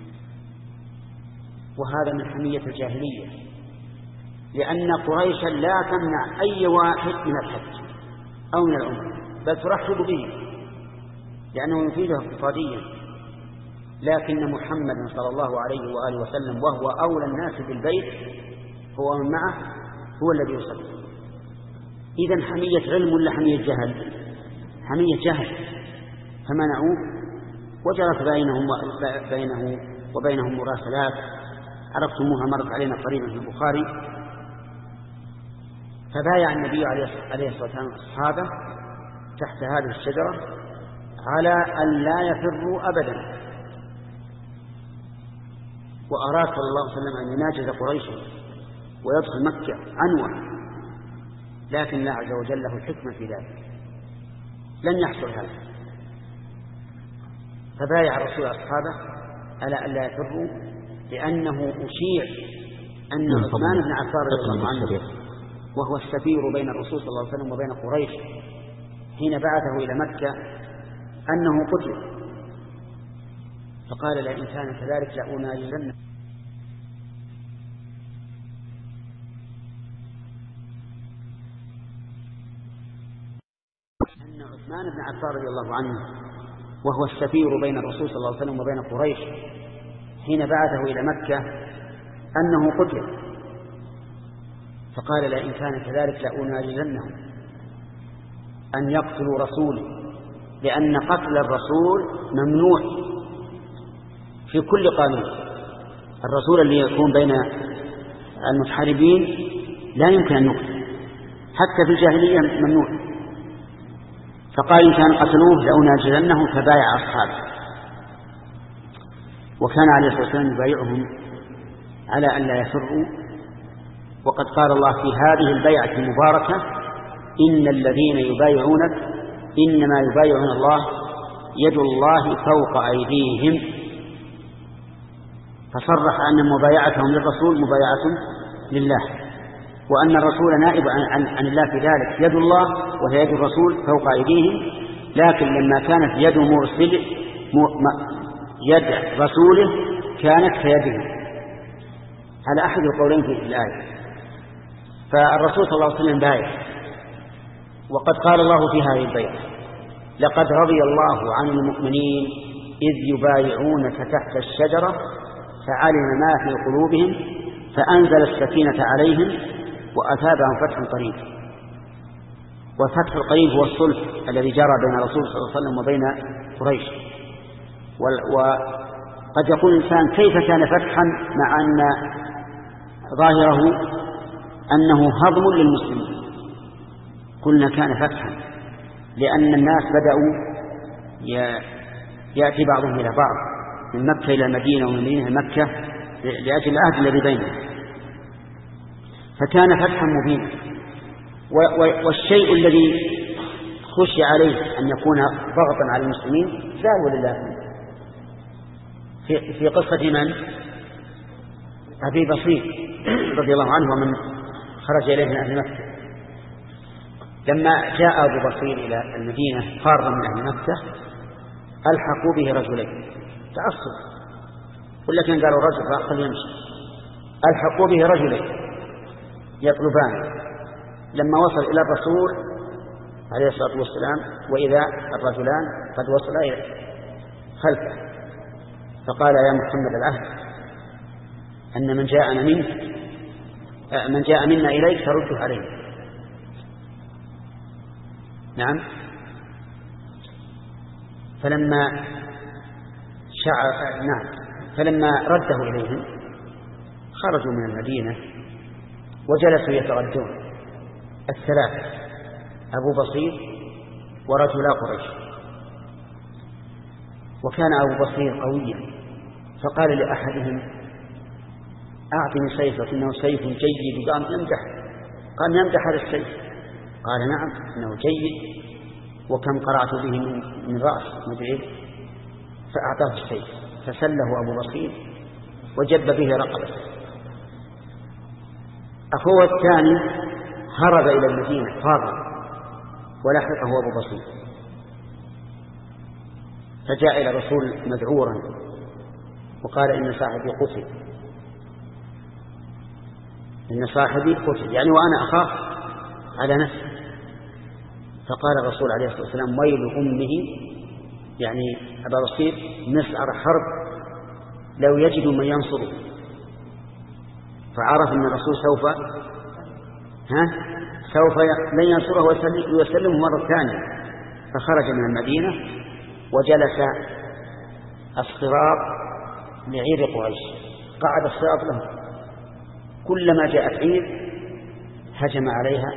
وهذا من حمية الجاهلية، لأن قريشا لا تمنع أي واحد من الحج أو من العمرة، بل ترحب به لأنه يفيده اقتصاديا، لكن محمد صلى الله عليه وآله وسلم وهو أولى الناس بالبيت هو من معه هو الذي يصلي. إذن حمية علم ولا حمية جهل؟ حمية جهل، فمنعوه وجرت بينهم بينه وبينهم مراسلات عرفتموها مرت علينا قريبا في البخاري. فبايع النبي عليه الصلاة والسلام أصحابه تحت هذه الشجرة على أن لا يفروا أبدا، وأراد صلى الله عليه وسلم أن يناجز قريشا ويدخل مكة عنوة، لكن الله عز وجل له الحكمة في ذلك، لن يحصل هذا. فبايع الرسول أصحابه على أن لا يفروا، لأنه أشيع أن عثمان بن عفان رضي الله عنه وهو السفير بين الرسول صلى الله عليه وسلم وبين قريش حين بعثه إلى مكة أنه قتل، فقال لئن كان كذلك لأناجزن. أن عثمان بن عفان رضي الله عنه وهو السفير بين الرسول صلى الله عليه وسلم وبين قريش حين بعثه إلى مكة أنه قتل، فقال لئن كان كذلك لأناجزنهم أن يقتلوا رسولي، لأن قتل الرسول ممنوع في كل قانون. الرسول اللي يكون بين المتحاربين لا يمكن أن يقتل، حتى في الجاهلية ممنوع. فقال إن كان قتلوه لأناجزنهم، فبايع أصحابه، وكان عليه الصلاة والسلام يبايعهم على أن لا يفروا. وقد قال الله في هذه البيعة المباركة إن الذين يبايعونك إنما يبايعون الله يد الله فوق أيديهم، فصرح أن مبايعتهم للرسول مبايعة لله، وأن الرسول نائب عن, عن الله في ذلك، يد الله وهي يد الرسول فوق أيديهم. لكن لما كانت يد مرسل يد رسوله كانت كيده، على أحد القولين في الآية. فالرسول صلى الله عليه وسلم بايع، وقد قال الله في هذه البيعة لقد رضي الله عن المؤمنين إذ يبايعونك تحت الشجرة فعلم ما في قلوبهم فأنزل السكينة عليهم وأثابهم فتحا قريبا. والفتح القريب هو الصلح الذي جرى بين الرسول صلى الله عليه وسلم وبين قريش. وقد يقول الإنسان كيف كان فتحا مع أن ظاهره أنه هضم للمسلمين؟ قلنا كان فتحا لأن الناس بدأوا يأتي بعضهم إلى بعض من مكة إلى المدينة ومن المدينة إلى مكة لأجل العهد الذي بينهم، فكان فتحا مبينا. والشيء الذي خشي عليه أن يكون ضغطا على المسلمين زال ولله. في, في قصة من؟ أبي بصير رضي الله عنه ومن خرج إليه من أهل مكة. لما جاء أبو بصير إلى المدينة فارا من أهل مكة ألحقوا به رجلين تعصب، ولكن قالوا رجل فأخذ يمشي. ألحقوا به رجلين يطلبان. لما وصل إلى الرسول عليه الصلاة والسلام وإذا الرجلان قد وصلا خلفه، فقال يا محمد العهد أن من جاءنا منك من جاء منا إليك فرده عليه. نعم. فلما شعر نعم فلما رده إليهم خرجوا من المدينة وجلسوا يتغدون الثلاثة أبو بصير ورجلا قريش. وكان أبو بصير قويا فقال لأحدهم أعطني سيفك إنه سيف جيد. قام يمدح قال يمدح هذا السيف. قال نعم إنه جيد وكم قرأت به من, من رأس مدريد. فأعطاه السيف فسله أبو بصير وجب به رقبته أخوه الثاني هرب إلى المدينة فاضل ولحقه أبو بصير، فجاء إلى الرسول مذعورا وقال إن صاحبي قتل، إن صاحبي قتل يعني وأنا أخاف على نفسي. فقال الرسول عليه الصلاة والسلام ويل أمه، يعني أبا بصير مسعر حرب لو يجد من ينصره. فعرف أن الرسول سوف ها سوف لن ينصره ويسلمه مرة ثانية، فخرج من المدينة وجلس الصراط لعير قريش، قعد الصراط له، كلما جاءت عير هجم عليها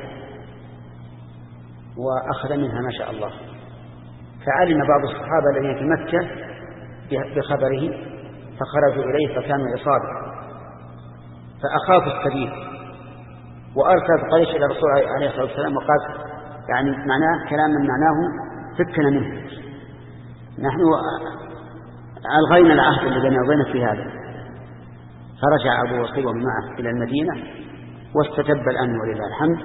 وأخذ منها ما شاء الله. فعلم بعض الصحابة الذين في مكة بخبره فخرجوا إليه فكانوا عصابة، فأخافوا السبيل وأرسل قريش إلى الرسول عليه الصلاة والسلام وقال يعني معناه كلام من معناه فكنا منه، نحن ألغينا العهد الذي نضينا في هذا. فرجع أبو بصير ومن معه إلى المدينة واستتب الأمن ولله الحمد.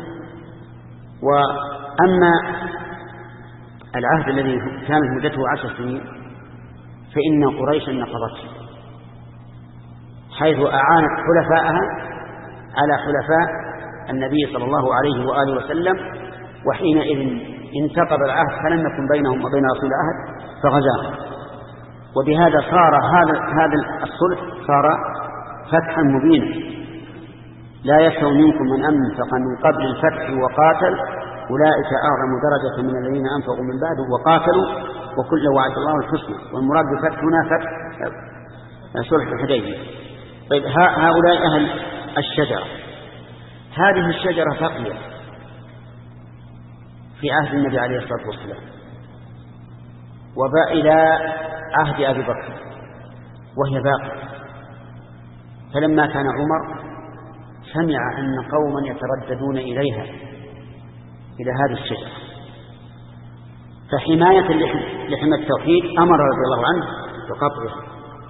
وأما العهد الذي كانت مدته عشر سنين فإن قريشا نقضته، حيث أعانت حلفاءها على حلفاء النبي صلى الله عليه وآله وسلم، وحينئذ انتقض العهد فلم يكن بينهم وبين رسول العهد فغزاهم. وبهذا صار هذا هذا الصلح صار فتحا مبينا. لا يستوي منكم من أنفق من قبل الفتح وقاتل أولئك أعظم درجة من الذين أنفقوا من بعد وقاتلوا وكل وعد الله الحسنى. والمراد بالفتح هنا فتح صلح الحديبية. طيب هؤلاء أهل الشجرة، هذه الشجرة بقيت في عهد النبي عليه الصلاة والسلام وباء إلى عهد أبي بكر وهي باقية. فلما كان عمر سمع أن قوما يترددون إليها إلى هذه الشجرة، فحماية لحمى التوحيد أمر رضي الله عنه بقطعها.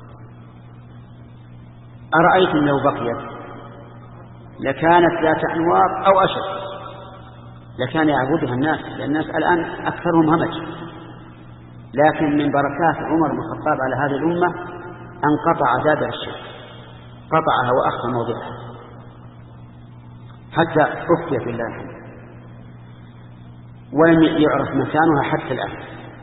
أرأيتم لو بقيت لكانت ذات أنوار أو أشد، لكان يعبدها الناس، لأن الناس الآن أكثرهم همج. لكن من بركات عمر بن الخطاب على هذه الأمة أن قطع دابر الشرك، قطعها وأخفى موضعها حتى أخفيت لله الحمد، ولم يعرف مكانها حتى الآن.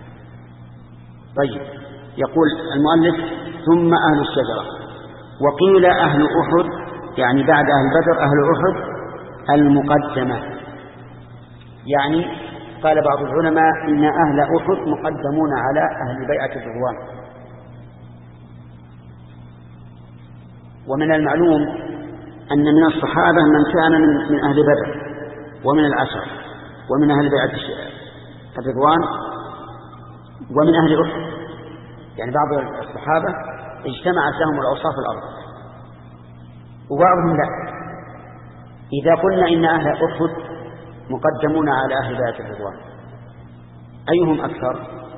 طيب، يقول المؤلف ثم أهل الشجرة. وقيل أهل أحد يعني بعد أهل بدر أهل أحد المقدمة، يعني قال بعض العلماء إن أهل أحد مقدمون على أهل بيعة الرضوان. ومن المعلوم أن من الصحابة من كان من أهل بدر ومن العشر ومن أهل بيعة الرضوان ومن أهل أحد، يعني بعض الصحابة اجتمعت لهم الأوصاف الأربعة وبعضهم لا. إذا قلنا إن أهل أحد مقدمون على أهل بيعة الرضوان أيهم أكثر؟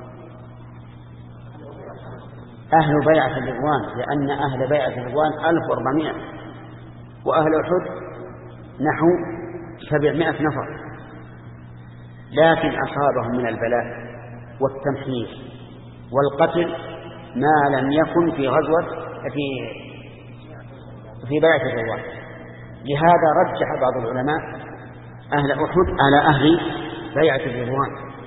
أهل بيعة الرضوان، لأن أهل بيعة الرضوان ألف وأربعمائة وأهل أحد نحو سبعمائة نفر، لكن أصابهم من البلاء والتمحيص والقتل ما لم يكن في غزوة في في بيعة الرضوان. لهذا رجح بعض العلماء أهل أحد على أهل بيعة الرضوان.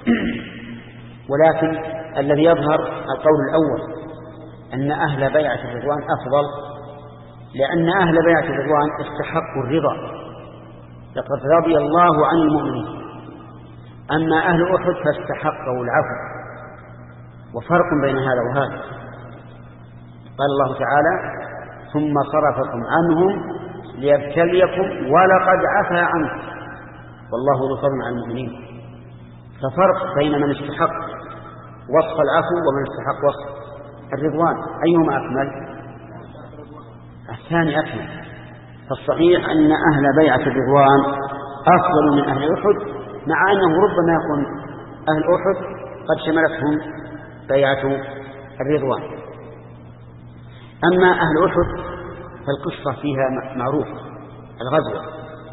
ولكن الذي يظهر القول الأول أن أهل بيعة الرضوان أفضل، لأن أهل بيعة الرضوان استحقوا الرضا، لقد رضي الله عن المؤمنين. أما أهل أحد فاستحقوا العفو، وفرق بين هذا وهذا. قال الله تعالى ثم صرفكم عنهم ليبتليكم ولقد عفا عنكم والله ذو فضل على المؤمنين. ففرق بين من استحق وصف العفو ومن استحق وصف الرضوان، أيهما أكمل؟ الثاني أكمل. فالصحيح أن أهل بيعة الرضوان أفضل من أهل أحد، مع أنه ربما يكون أهل أحد قد شملتهم بيعة الرضوان. أما أهل أحد فالقصة فيها معروفة، الغزوة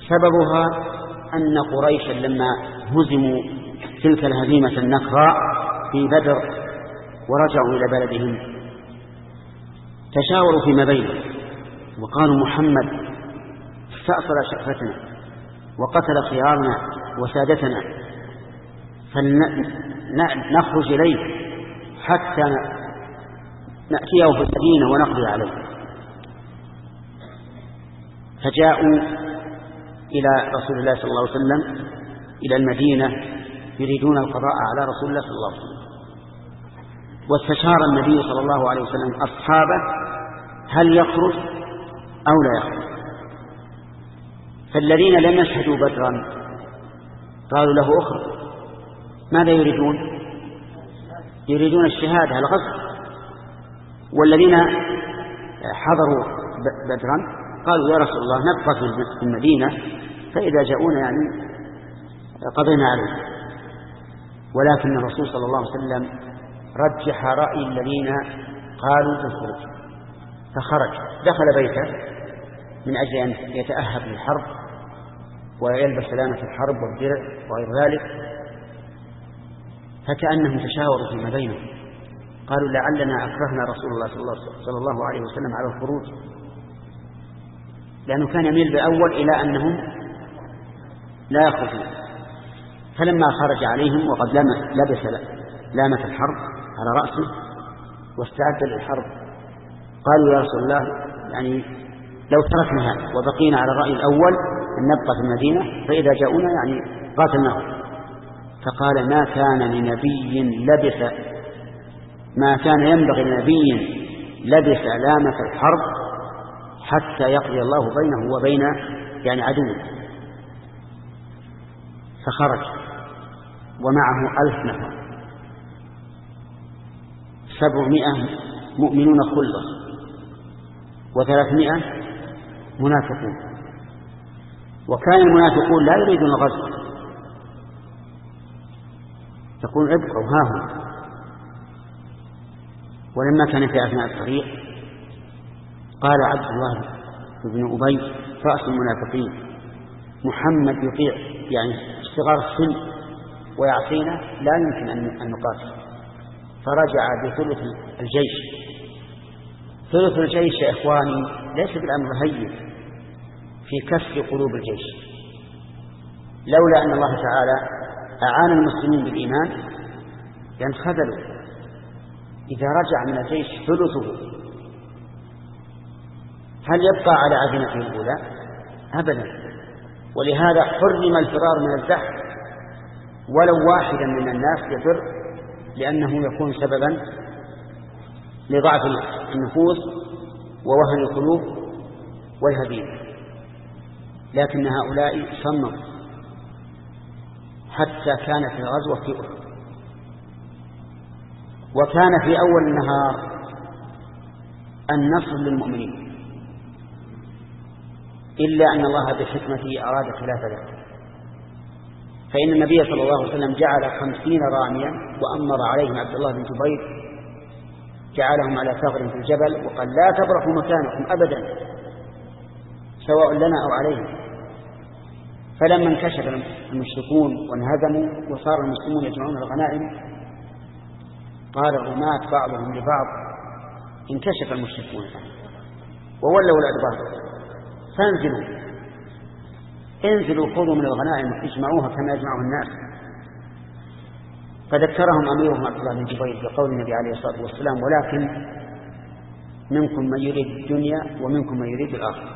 سببها أن قريشا لما هزموا تلك الهزيمة النكراء في بدر ورجعوا إلى بلدهم تشاوروا فيما بينهم وقالوا محمد استأصل شأفتنا وقتل خيارنا وسادتنا، فلنخرج إليه حتى نأتيه في المدينة ونقضي عليه. فجاءوا إلى رسول الله صلى الله عليه وسلم إلى المدينة يريدون القضاء على رسول الله صلى الله عليه وسلم، واستشار النبي صلى الله عليه وسلم أصحابه هل يخرج أو لا يخرج. فالذين لم يشهدوا بدرا قالوا له اخرج. ماذا يريدون؟ يريدون الشهادة الغزو. والذين حضروا بدرا قالوا يا رسول الله نبقى في المدينة فإذا جاءونا يعني قضينا عليه. ولكن الرسول صلى الله عليه وسلم رجح رأي الذين قالوا بالخروج فخرج، دخل بيته من أجل أن يتأهب للحرب ويلبس سلامة الحرب والدرع وغير ذلك. فكأنهم تشاوروا فيما بينهم قالوا لعلنا أكرهنا رسول الله صلى الله عليه وسلم على الخروج، لأنه كان يميل بأول إلى أنهم لا يخرجون. فلما خرج عليهم وقد لبس لامة الحرب على رأسه واستعد للحرب قالوا يا رسول الله يعني لو تركنا هذا وبقينا على الرأي الأول أن نبقى في المدينة فإذا جاءونا يعني قاتلناهم. فقال ما كان لنبي لبس ما كان ينبغي لنبي لبس لامة الحرب حتى يقضي الله بينه وبين يعني عدوه. فخرج ومعه ألف نفر سبعمائة مؤمنون خلص وثلاثمائة منافقون. وكان المنافقون لا يريدون الغزو، تقول ابقوا هاهم. ولما كان في أثناء الطريق قال عبد الله بن أبي رأس المنافقين محمد يطيع يعني صغار السن ويعصينا لا يمكن أن نقاتل. فرجع بثلث الجيش. ثلث الجيش يا إخواني ليس بالأمر هين في كسر قلوب الجيش، لولا أن الله تعالى أعان المسلمين بالإيمان ينخذلوا. إذا رجع من الجيش ثلثه هل يبقى على عزيمته الأولى؟ أبدا. ولهذا حرم الفرار من الزحف ولو واحدا من الناس يفر، لأنه يكون سببا لضعف النفوس ووهن القلوب والهزيمة. لكن هؤلاء صمموا حتى كانت الغزوة في أحد. وكان في أول النهار النصر للمؤمنين، إلا أن الله بحكمته أراد خلاف ذلك. فإن النبي صلى الله عليه وسلم جعل خمسين راميا وأمر عليهم عبد الله بن جبير، جعلهم على ثغر في الجبل وقال لا تبرحوا مكانكم أبدا سواء لنا أو عليهم. فلما انكشف المشركون وانهزموا وصار المسلمون يجمعون الغنائم قال الرماة بعضهم لبعض انكشف المشركون وولوا الأدبار فانزلوا انزلوا خذوا من الغنائم اجمعوها كما يجمعها الناس. فذكرهم أميرهم عبد الله بن جبير بقول النبي عليه الصلاة والسلام ولكن منكم من يريد الدنيا ومنكم من يريد الآخرة.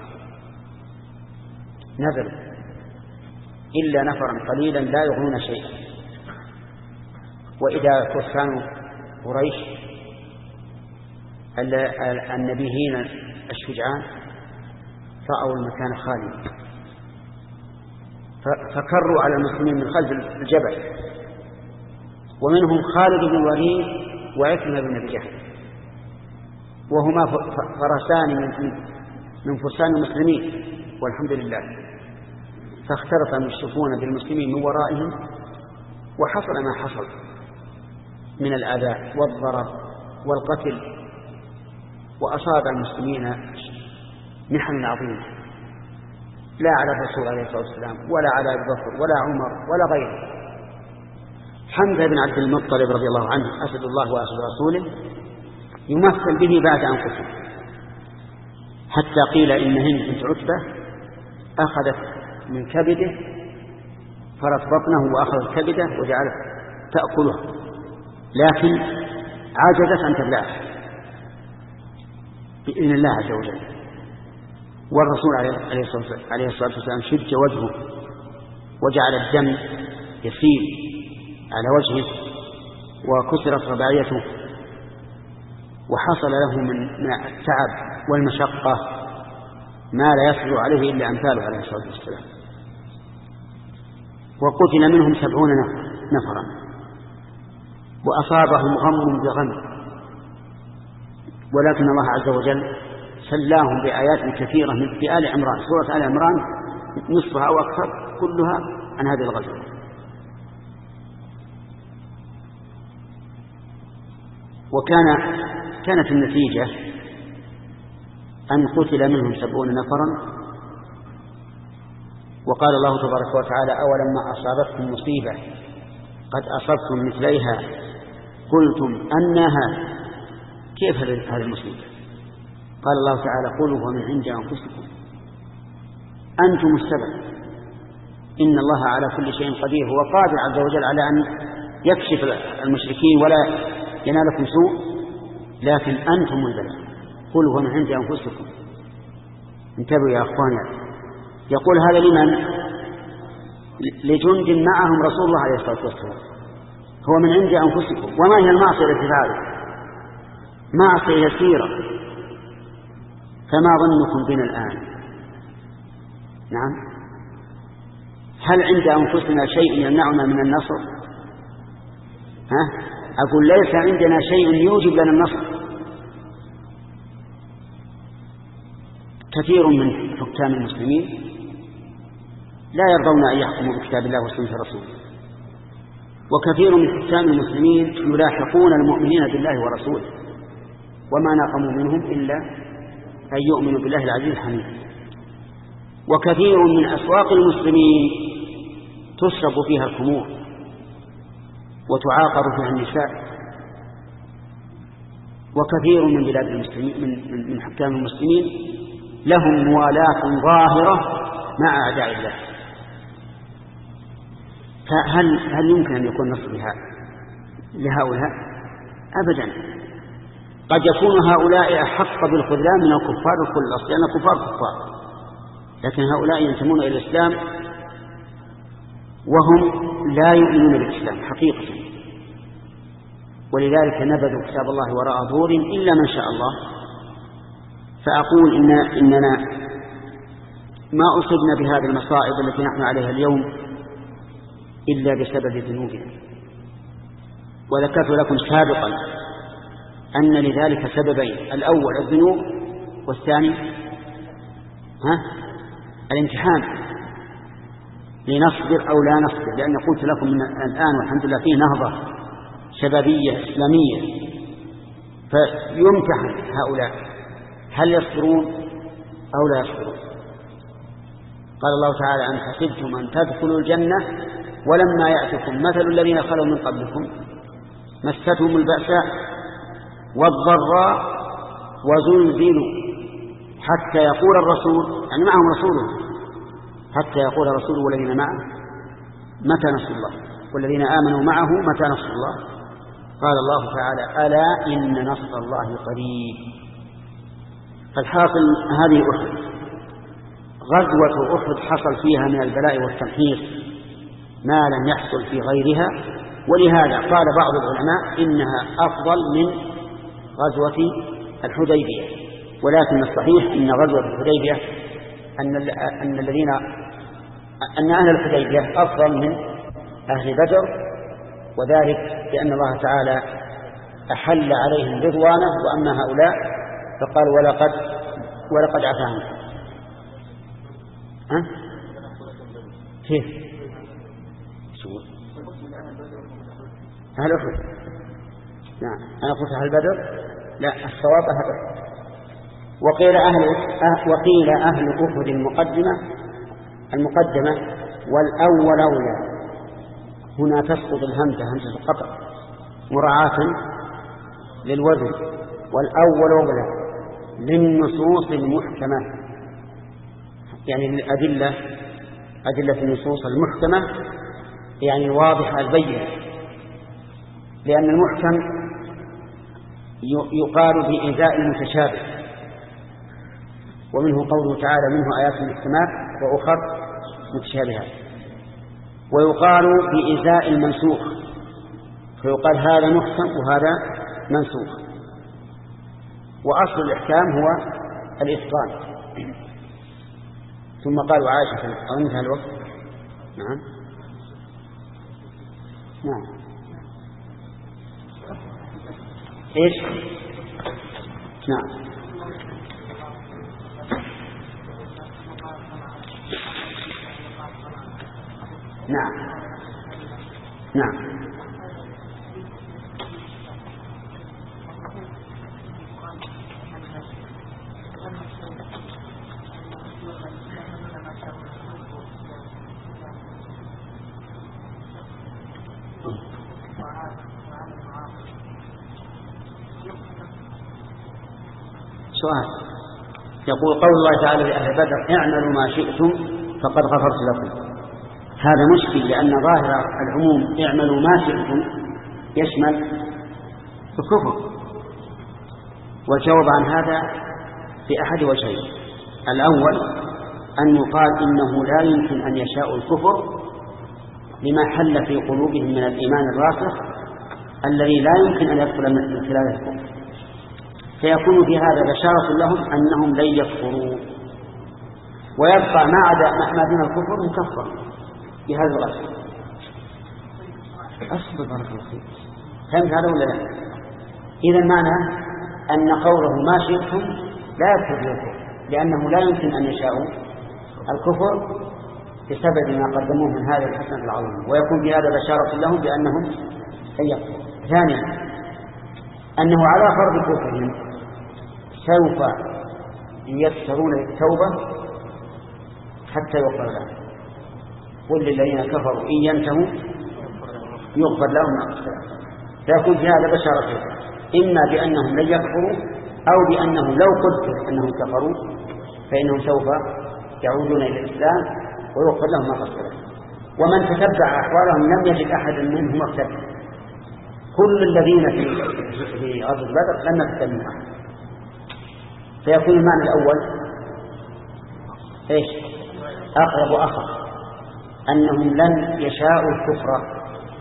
نزلوا إلا نفرا قليلا لا يغنون شيئا. وإذا فرسان قريش النبيهين الشجعان رأوا المكان خالي فكروا على المسلمين من خلف الجبل، ومنهم خالد بن الوليد وعكرمة بن أبي جهل وهما فرسان من فرسان المسلمين والحمد لله. فاختلط المشركون بالمسلمين من ورائهم وحصل ما حصل من الأذى والضرر والقتل، وأصاب المسلمين محن عظيمة. لا على الرسول عليه الصلاة والسلام ولا على أبي بكر ولا عمر ولا غيره. حمزة بن عبد المطلب رضي الله عنه أسد الله وأسد رسوله يمثل به بعد أن قتل، حتى قيل إن هند بنت عتبة أخذت من كبده، فرت بطنه وأخذت كبده وجعلت تأكله، لكن عجزت أن تبلعه بإذن الله عز وجل. والرسول عليه الصلاة والسلام شج وجهه وجعل الدم يسيل على وجهه وكسرت رباعيته، وحصل له من التعب والمشقة ما لا يصبر عليه إلا أمثاله عليه الصلاة والسلام. وقتل منهم سبعون نفرا وأصابهم غم بغم، ولكن الله عز وجل سلاهم بآيات كثيرة في آل عمران. سورة آل عمران نصفها أو أكثر كلها عن هذه الغزوة. وكان كانت النتيجة أن قتل منهم سبعون نفرا. وقال الله تبارك وتعالى: أولما أصابتكم مصيبة قد أصبتم مثليها قلتم أنى هذا، كيف هذه المصيبة؟ قال الله تعالى: قل هو من عند أنفسكم أنتم السبب إن الله على كل شيء قدير. هو قادر عز وجل على أن يكشف المشركين ولا ينالكم سوء، لكن أنتم البلاء. قل هو من عند أنفسكم. انتبهوا يا أخواني، يقول هذا لمن؟ لجند معهم رسول الله عليه الصلاة والسلام. هو من عند أنفسكم. وما هي المعصية التي فعلت؟ معصية يسيرة. فما ظنكم بنا الآن؟ نعم، هل عند أنفسنا شيء يمنعنا من النصر؟ ها؟ أقول ليس عندنا شيء يوجب لنا النصر. كثير من حكام المسلمين لا يرضون أن يحكموا بكتاب الله وسنة رسوله، وكثير من حكام المسلمين يلاحقون المؤمنين بالله ورسوله، وما نقموا منهم إلا أن يؤمنوا بالله العزيز الحميد. وكثير من أسواق المسلمين تشرب فيها الخمور وتعاقر فيها النساء. وكثير من بلاد المسلمين من, من حكام المسلمين لهم موالاة ظاهرة مع أعداء الله. فهل هل يمكن أن يكون نصر لهؤلاء؟ أبدا. قد يكون هؤلاء أحق بالخذلان من الكفار الخلص، لأن الكفار كفار، لكن هؤلاء ينتمون إلى الإسلام وهم لا يؤمنون بالإسلام حقيقة، ولذلك نبذوا كتاب الله وراء ظهور إلا من شاء الله. فأقول إن إننا ما أصبنا بهذه المصائب التي نحن عليها اليوم إلا بسبب ذنوبنا. وذكرت لكم سابقا أن لذلك سببين: الأول الذنوب، والثاني ها الامتحان، لنصبر أو لا نصبر. لأن قلت لكم من الآن والحمد لله فيه نهضة شبابية إسلامية، فيمتحن هؤلاء هل يصبرون أو لا يصبرون. قال الله تعالى: أن حسبتم أن تدخلوا الجنة ولما يأتكم مثل الذين خلوا من قبلكم مستهم البأساء والضراء وزلزلوا حتى يقول الرسول، يعني معهم رسوله، حتى يقول الرسول والذين معه متى نصر الله، والذين آمنوا معه متى نصر الله. قال الله تعالى: ألا إن نصر الله قريب. فالحاصل هذه أحد، غزوة أحد حصل فيها من البلاء والتمحيص ما لم يحصل في غيرها، ولهذا قال بعض العلماء إنها أفضل من غزوة الحديبية. ولكن الصحيح إن غزوة الحديبية أن أن الذين أن أهل الحديبية أفضل من أهل بدر، وذلك لأن الله تعالى أحل عليهم رضوانه، وأما هؤلاء فقال: ولقد ولقد عفا عنكم. ها؟ كيف؟ شو؟ أهل أحد. نعم، أنا قلت أهل بدر، لا، الصواب أهل أحد. وقيل أهل وقيل أهل أحد المقدمة المقدمة والأول أولى، هنا تسقط الهمزة همزة القطع مراعاة للوزن، والأول أولى للنصوص المحكمة، يعني للأدلة أدلة النصوص المحكمة يعني الواضحة البينة، لأن المحكم يقال بإزاء المتشابه، ومنه قوله تعالى منه آيات محكمات وأخر متشابهات، ويقال بإزاء المنسوخ، فيقال هذا محكم وهذا منسوخ. وأصل الإحكام هو الإتقان. ثم قالوا عائشة أو انتهى الوقت. نعم نعم إيش نعم نعم نعم سؤال يقول قول الله تعالى لأهل بدر اعملوا ما شئتم فقد غفرت لكم. هذا مشكل، لأن ظاهر العموم اعملوا ما شئتم يشمل الكفر، والجواب عن هذا في أحد وجهين. الأول أن يقال إنه لا يمكن أن يشاء الكفر لما حل في قلوبهم من الإيمان الراسخ الذي لا يمكن أن يدخل من خلال الكفر، فيكون في هذا بشارة لهم أنهم لن يكفروا، ويبقى ما عدا ما دون الكفر مكفر بهذا الأصل. أصل بارك الله فيك، فهمت هذا ولا لا؟ إذا معنى أن قوله ما شئتم لا يكفر بالكفر، لأنه لا يمكن أن يشاءوا الكفر بسبب ما قدموه من هذا الحسن العظيم، ويكون في هذا بشارة لهم بأنهم لن يكفروا. ثانيا أنه على فرض كفرهم سوف ييسرون للتوبة حتى يغفر لهم. قل للذين كفروا إن ينتهوا يغفر لهم ما قد سلف. فيكون في هذا بشارة إما بأنهم لن يكفروا أو بأنهم لو قدر أنهم كفروا فإنهم سوف يعودون إلى الإسلام ويغفر لهم ما قد سلف. ومن تتبع أحوالهم لم يجد أحد منهم مرتد، كل الذين في في غزوة بدر لم يقتلوا أحد. فيكون المعنى الأول إيش أقرب وأخف، أنهم لن يشاءوا الكفر.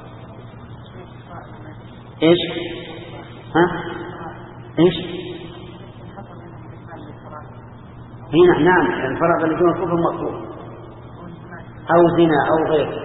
إيش ها إيش هنا نعم الفرق اللي دون الكفر مقصود أو زنا أو غيره.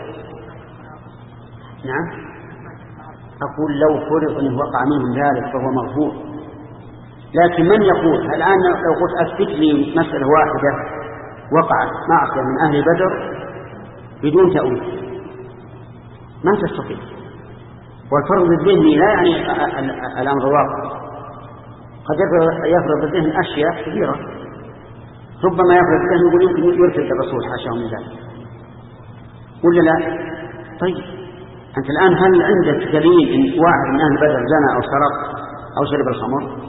نعم أقول لو فرض أنه وقع منهم ذلك فهو مغفور، لكن من يقول الآن لو قلت أثبت لي مسألة واحدة وقعت معصية من أهل بدر بدون تأويل ما تستطيع. والفرض الذهني لا يعني الأمر الواقع، قد يفرض الذهن أشياء كثيرة، ربما يفرض الذهن يقول يمكن يرتد الرسول حاشاه من ذلك ولا لا. طيب أنت الآن هل عندك دليل إن واحد من أهل بدر زنى أو سرق أو شرب الخمر؟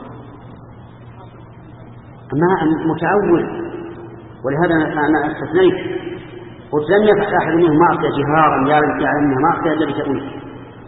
ما متأول. ولهذا أنا استثنيت قلت لم يفعل أحد منهم معصية جهارا يعلم أنها معصية إلا بتأويل.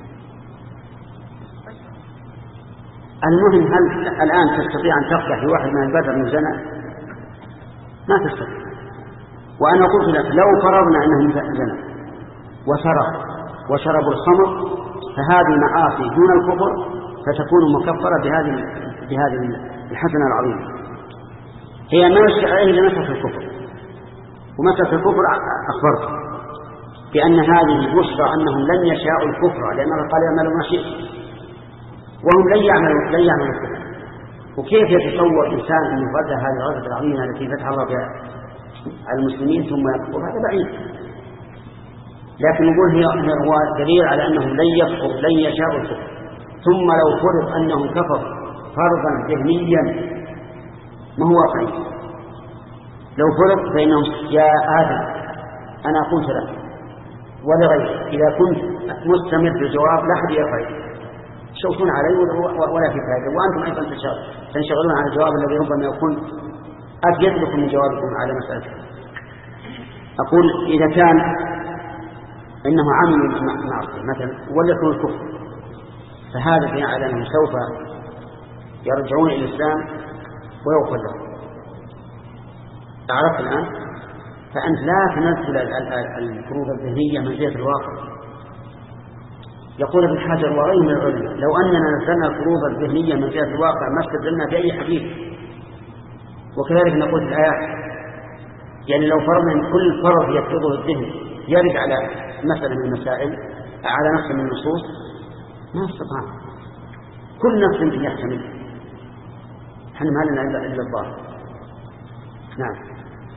المهم هل الآن تستطيع أن تقطع في واحد من البدر من زنا؟ ما تستطيع. وأنا قلت لك لو فرضنا أنهم زنا وسرق وشربوا الخمر فهذه معاصي دون الكفر فتكون مكفرة بهذه بهذه الحسنة العظيمة. هي ما يشتغل عليه لمسك الكفر، ومسك الكفر أخبرت بأن هذه بشرى أنهم لن يشاءوا الكفر، لأن الله قال يعملوا ما شئت وهم لن يعملوا لن يعملوا الكفر. وكيف يتصور إنسان أن يفرد هذه الغزوة العظيمة التي فتح الله بها على المسلمين ثم يكفر؟ هذا بعيد. لكن يقول هي هو دليل على أنهم لن يكفر لن يشاءوا الكفر. ثم لو فرض أنهم كفروا فرضا ذهنيا ما هو واقعي، لو فرض فإنهم يا آدم أنا قلت لك ولغيري إذا كنت مستمر في الجواب لا أحد يرفع تشوفون علي ولا في فائدة، وأنتم أيضا تنشغلون عن الجواب الذي ربما يكون أفيد لكم من جوابكم على مسألة. أقول إذا كان إنه عمل معصية مثلا وليكن الكفر، فهذا في على أنهم سوف يرجعون إلى الإسلام ويغفر لهم. أعرفت الآن؟ فأنت لا تنزل الفروض الذهنية من جهة الواقع. يقول ابن حجر وغيره من العلماء لو أننا نزلنا الفروض الذهنية من جهة الواقع ما استدلنا بأي حديث. وكذلك نقول في الآيات، يعني لو فرضنا أن كل فرض يفرضه الذهن يرد على مسألة من المسائل على نفس من النصوص ما استطاع، كل نفس يمكن يحتمل، احنا ما لنا إلا الظاهر. نعم.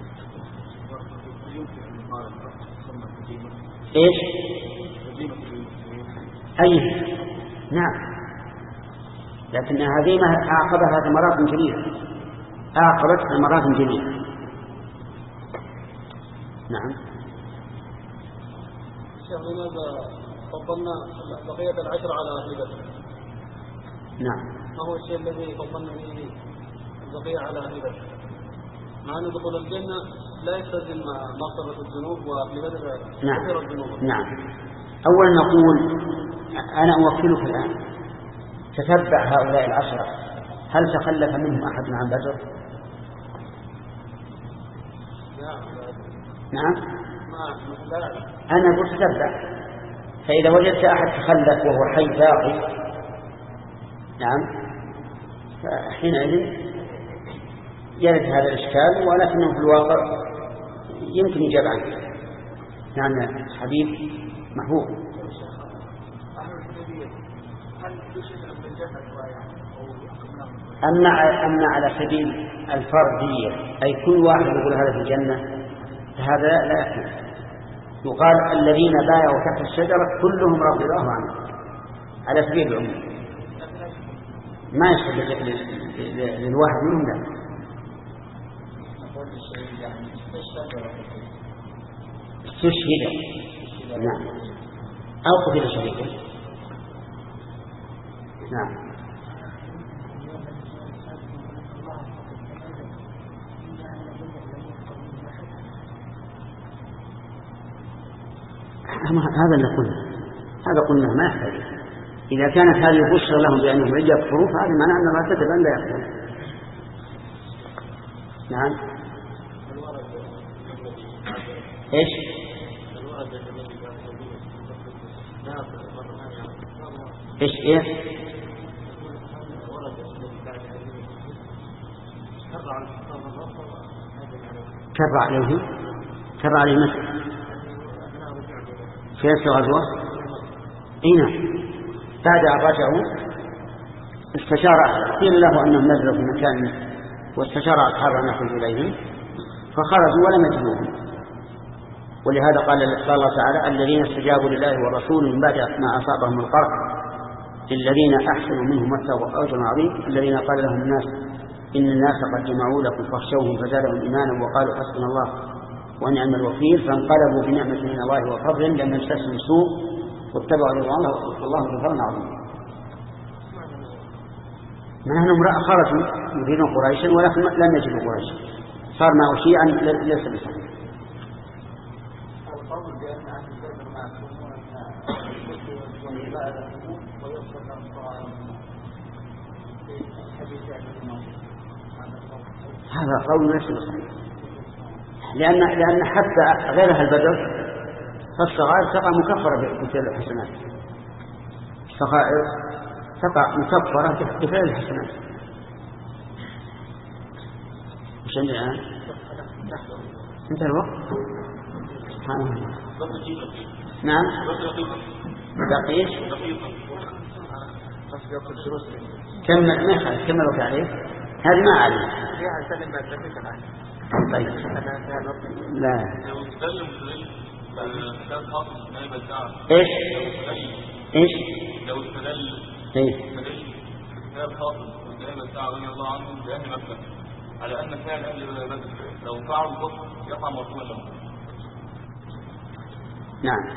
ايش؟ أي نعم، لكن هزيمة عاقبها ثمرات جميلة، عاقبت ثمرات جميلة. نعم. شيخ لماذا فضلنا بقية العشر على أهل بدر؟ نعم. ما هو الشيء الذي فضلنا به البقية على أهل بدر؟ مع أن دخول الجنة لا يستلزم مغفرة الذنوب وأهل بدر كثير الذنوب. نعم. أولا نقول أنا أوكلك الآن تتبع هؤلاء العشرة هل تخلف منهم أحد عن بدر؟ نعم. أنا قلت تتبع، فإذا وجدت أحد تخلف وهو حي باقي نعم فحينئذ يرد هذا الإشكال، ولكنه في الواقع يمكن يجاب عنه. نعم حبيب محبوب. أما أما على سبيل الفردية أي كل واحد يقول هذا في الجنة فهذا لا يحتمل. يقال الذين بايعوا تحت الشجرة كلهم رضي الله عنهم على سبيل العموم، ما يشهد للواحد منهم لا. استشهد نعم أو قتل شهيدا. نعم. هذا اللي قلنا، هذا قلنا ما يحتاج. إذا كانت هذه بشرى لهم بأنهم يكفرون فهذا معنى أن الله كتب أن لا يكفرون. نعم. إيش؟ إيش إيه؟ كر عليه كر عليه مثل في نفس الغزوة. إينا بعد أن رجعوا استشار قيل له أنهم نزلوا في مكان واستشار أصحاب أن يخرجوا إليهم فخرجوا ولم يجدوهم. ولهذا قال الله تعالى الذين استجابوا لله والرسول من بعد ما أصابهم القرح للذين أحسنوا منهم واتقوا أجر عظيم الذين قال لهم الناس إن الناس قد جمعوا لكم فاخشوهم فزادهم إيمانا وقالوا حسبنا الله ونعم الوكيل فانقلبوا بنعمة من الله وفضل لم يمسسهم سوء واتبعوا رضوان الله والله ذو فضل عظيم. ما أنهم خرجوا يريدون قريشا ولكن لم يجدوا قريشا صار معه شيئا ليس بصحيح. هذا قول ليس بصحيح، لأن لأن حتى غير أهل بدر فالصغائر تقع مكفرة بفعل الحسنات، الصغائر تقع مكفرة بفعل الحسنات. وش عندي الآن؟ انتهى الوقت. سبحان الله. نعم. دقيق. كمل ما يخالف كمل وقت عليه. هذه ما عليه. طيب. لا. ايش؟ ايش؟ لو استدل ايش؟ كتاب حافظ قدام الساعة رضي الله عنه بأهل مكة على أن فعل أهل بدر لو فعلوا الكفر يقع مرفوعا له. نعم.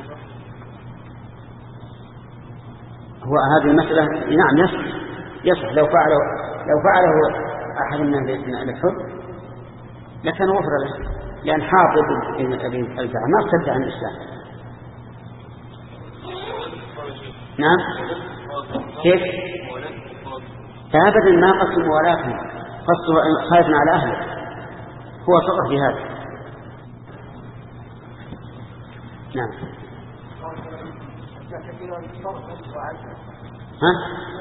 هو هذه المسألة نعم يصح يصح لو فعله لو فعله أحد من الحب لكن غفر له، لأن حاطب البدعة ما ارتد عن الإسلام. نعم كيف؟ فأبدا ما قصد موالاتهم، قصده خايف على أهله، هو صدق في هذا. نعم. ها؟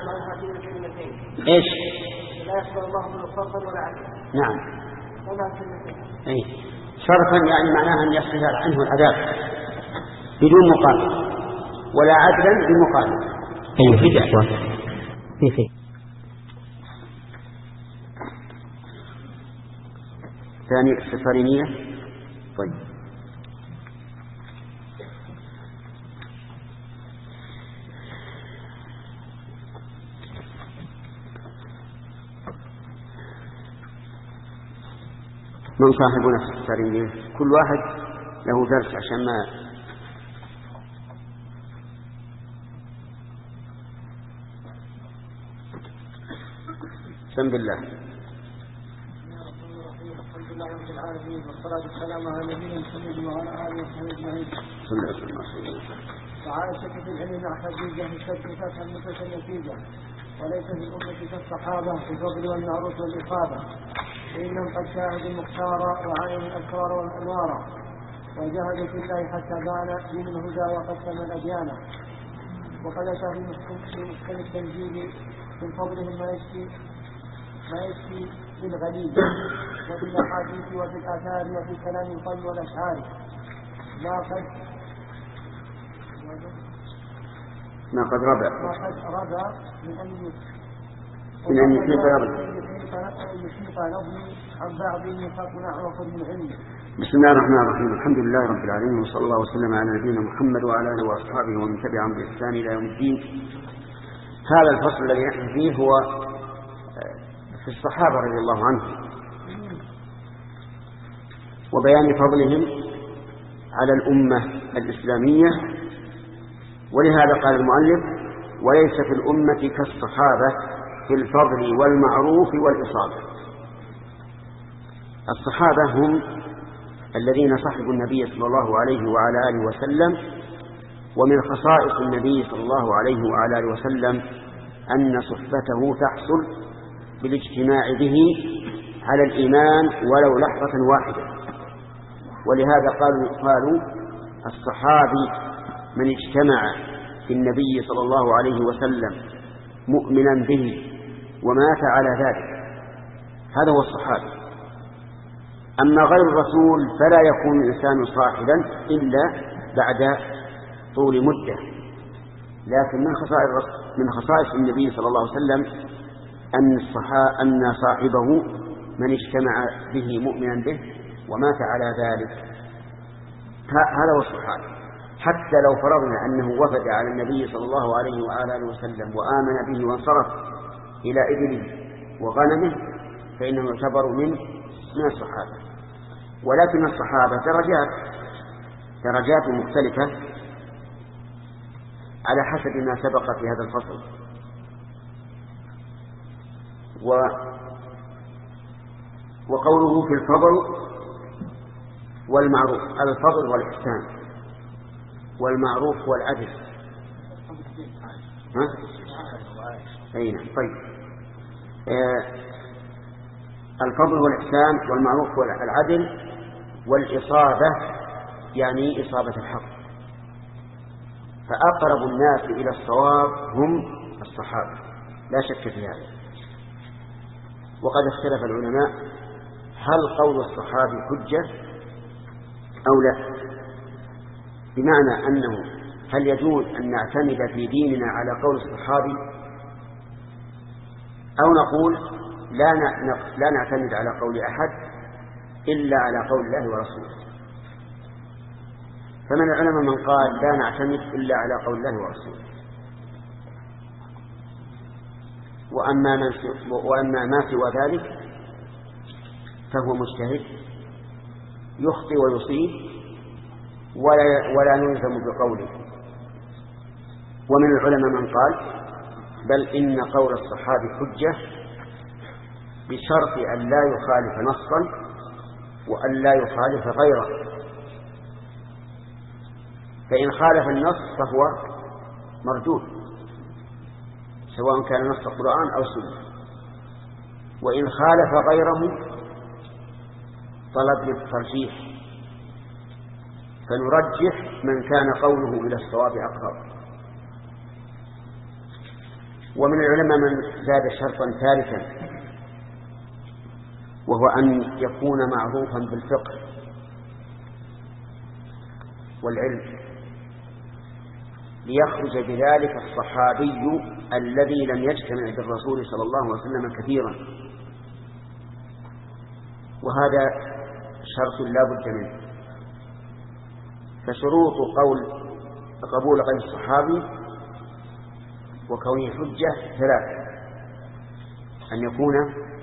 ايش؟ لا يقبل الله منه صرفا ولا عدلا. نعم. اي صرفا يعني معناها ان يصرف عنه العذاب بدون مقابل، ولا عدلا بمقابل. اي في دعوة في في ثاني السفرينية. طيب من صاحبنا في السفرينية؟ كل واحد له درس عشان ما بسم الله. الحمد لله رب العالمين والصلاة والسلام على نبينا محمد وعلى آله وصحبه أجمعين. وعائشة في العلم مع خديجة الشد فتحا نفسا نتيجة، وليس في الأمة كالصحابة في الفضل والمعروف والإصابة، فإنهم قد شاهدوا المختار وعاينوا الأسرار والأنوار، وجاهدوا في الله حتى بان دين الهدى وقسم الأديان، وقد أتى في محكم التنزيل من فضلهم ما يشفي ما يشفي بالغليل، وفي الأحاديث وفي الآثار وفي كلام القلب والأشعار، ما قد ما قد ربع ما قد ربع من أن من أن يحيط نظمي عن بعض يخافنا وخذ من علمه. بسم الله الرحمن الرحيم. الحمد لله رب العالمين، وصلى الله وسلم على نبينا محمد وعلى آله وأصحابه ومن تبعهم بإحسان إلى يوم الدين. هذا الفصل الذي نحن فيه هو في الصحابة رضي الله عنهم وبيان فضلهم على الأمة الإسلامية، ولهذا قال المؤلف: وليس في الأمة كالصحابة في الفضل والمعروف والإصابة. الصحابة هم الذين صحبوا النبي صلى الله عليه وعلى آله وسلم، ومن خصائص النبي صلى الله عليه وعلى آله وسلم أن صحبته تحصل بالاجتماع به على الإيمان ولو لحظة واحدة. ولهذا قالوا قالوا الصحابي من اجتمع في النبي صلى الله عليه وسلم مؤمنا به ومات على ذلك، هذا هو الصحابي. أما غير الرسول فلا يكون الإنسان صاحبا إلا بعد طول مدة. لكن من خصائص من خصائص النبي صلى الله عليه وسلم أن أن صاحبه من اجتمع به مؤمنا به ومات على ذلك، هذا هو الصحابي. حتى لو فرضنا أنه وفد على النبي صلى الله عليه وآله وسلم وآمن به وانصرف إلى إبله وغنمه فإنه يعتبر من من الصحابة. ولكن الصحابة درجات درجات مختلفة على حسب ما سبق في هذا الفصل. و وقوله في الفضل والمعروف، الفضل والإحسان والمعروف والعدل. ها؟ أين؟ طيب. آه الفضل والإحسان والمعروف والعدل والإصابة، يعني إصابة الحق. فأقرب الناس إلى الصواب هم الصحابة لا شك في هذا. وقد اختلف العلماء هل قول الصحابي حجة أو لا، بمعنى أنه هل يجوز أن نعتمد في ديننا على قول الصحابي، أو نقول لا لا نعتمد على قول أحد إلا على قول الله ورسوله. فمن العلماء من قال لا نعتمد إلا على قول الله ورسوله، وأما, من وأما ما سوى ذلك فهو مجتهد يخطئ ويصيب ولا, ولا نلزم بقوله. ومن العلماء من قال بل إن قول الصحابي حجة بشرط أن لا يخالف نصا وأن لا يخالف غيره، فإن خالف النص فهو مردود سواء كان نص القرآن أو سنة، وإن خالف غيره طلب للترجيح، فنرجح من كان قوله إلى الصواب أقرب. ومن العلماء من زاد شرطا ثالثا وهو أن يكون معروفا بالفقه والعلم، ليخرج بذلك الصحابي الذي لم يجتمع بالرسول صلى الله عليه وسلم كثيرا، وهذا شرط لا بد منه. فشروط قول قبول غير الصحابي وكونه حجة ثلاثة: أن يكون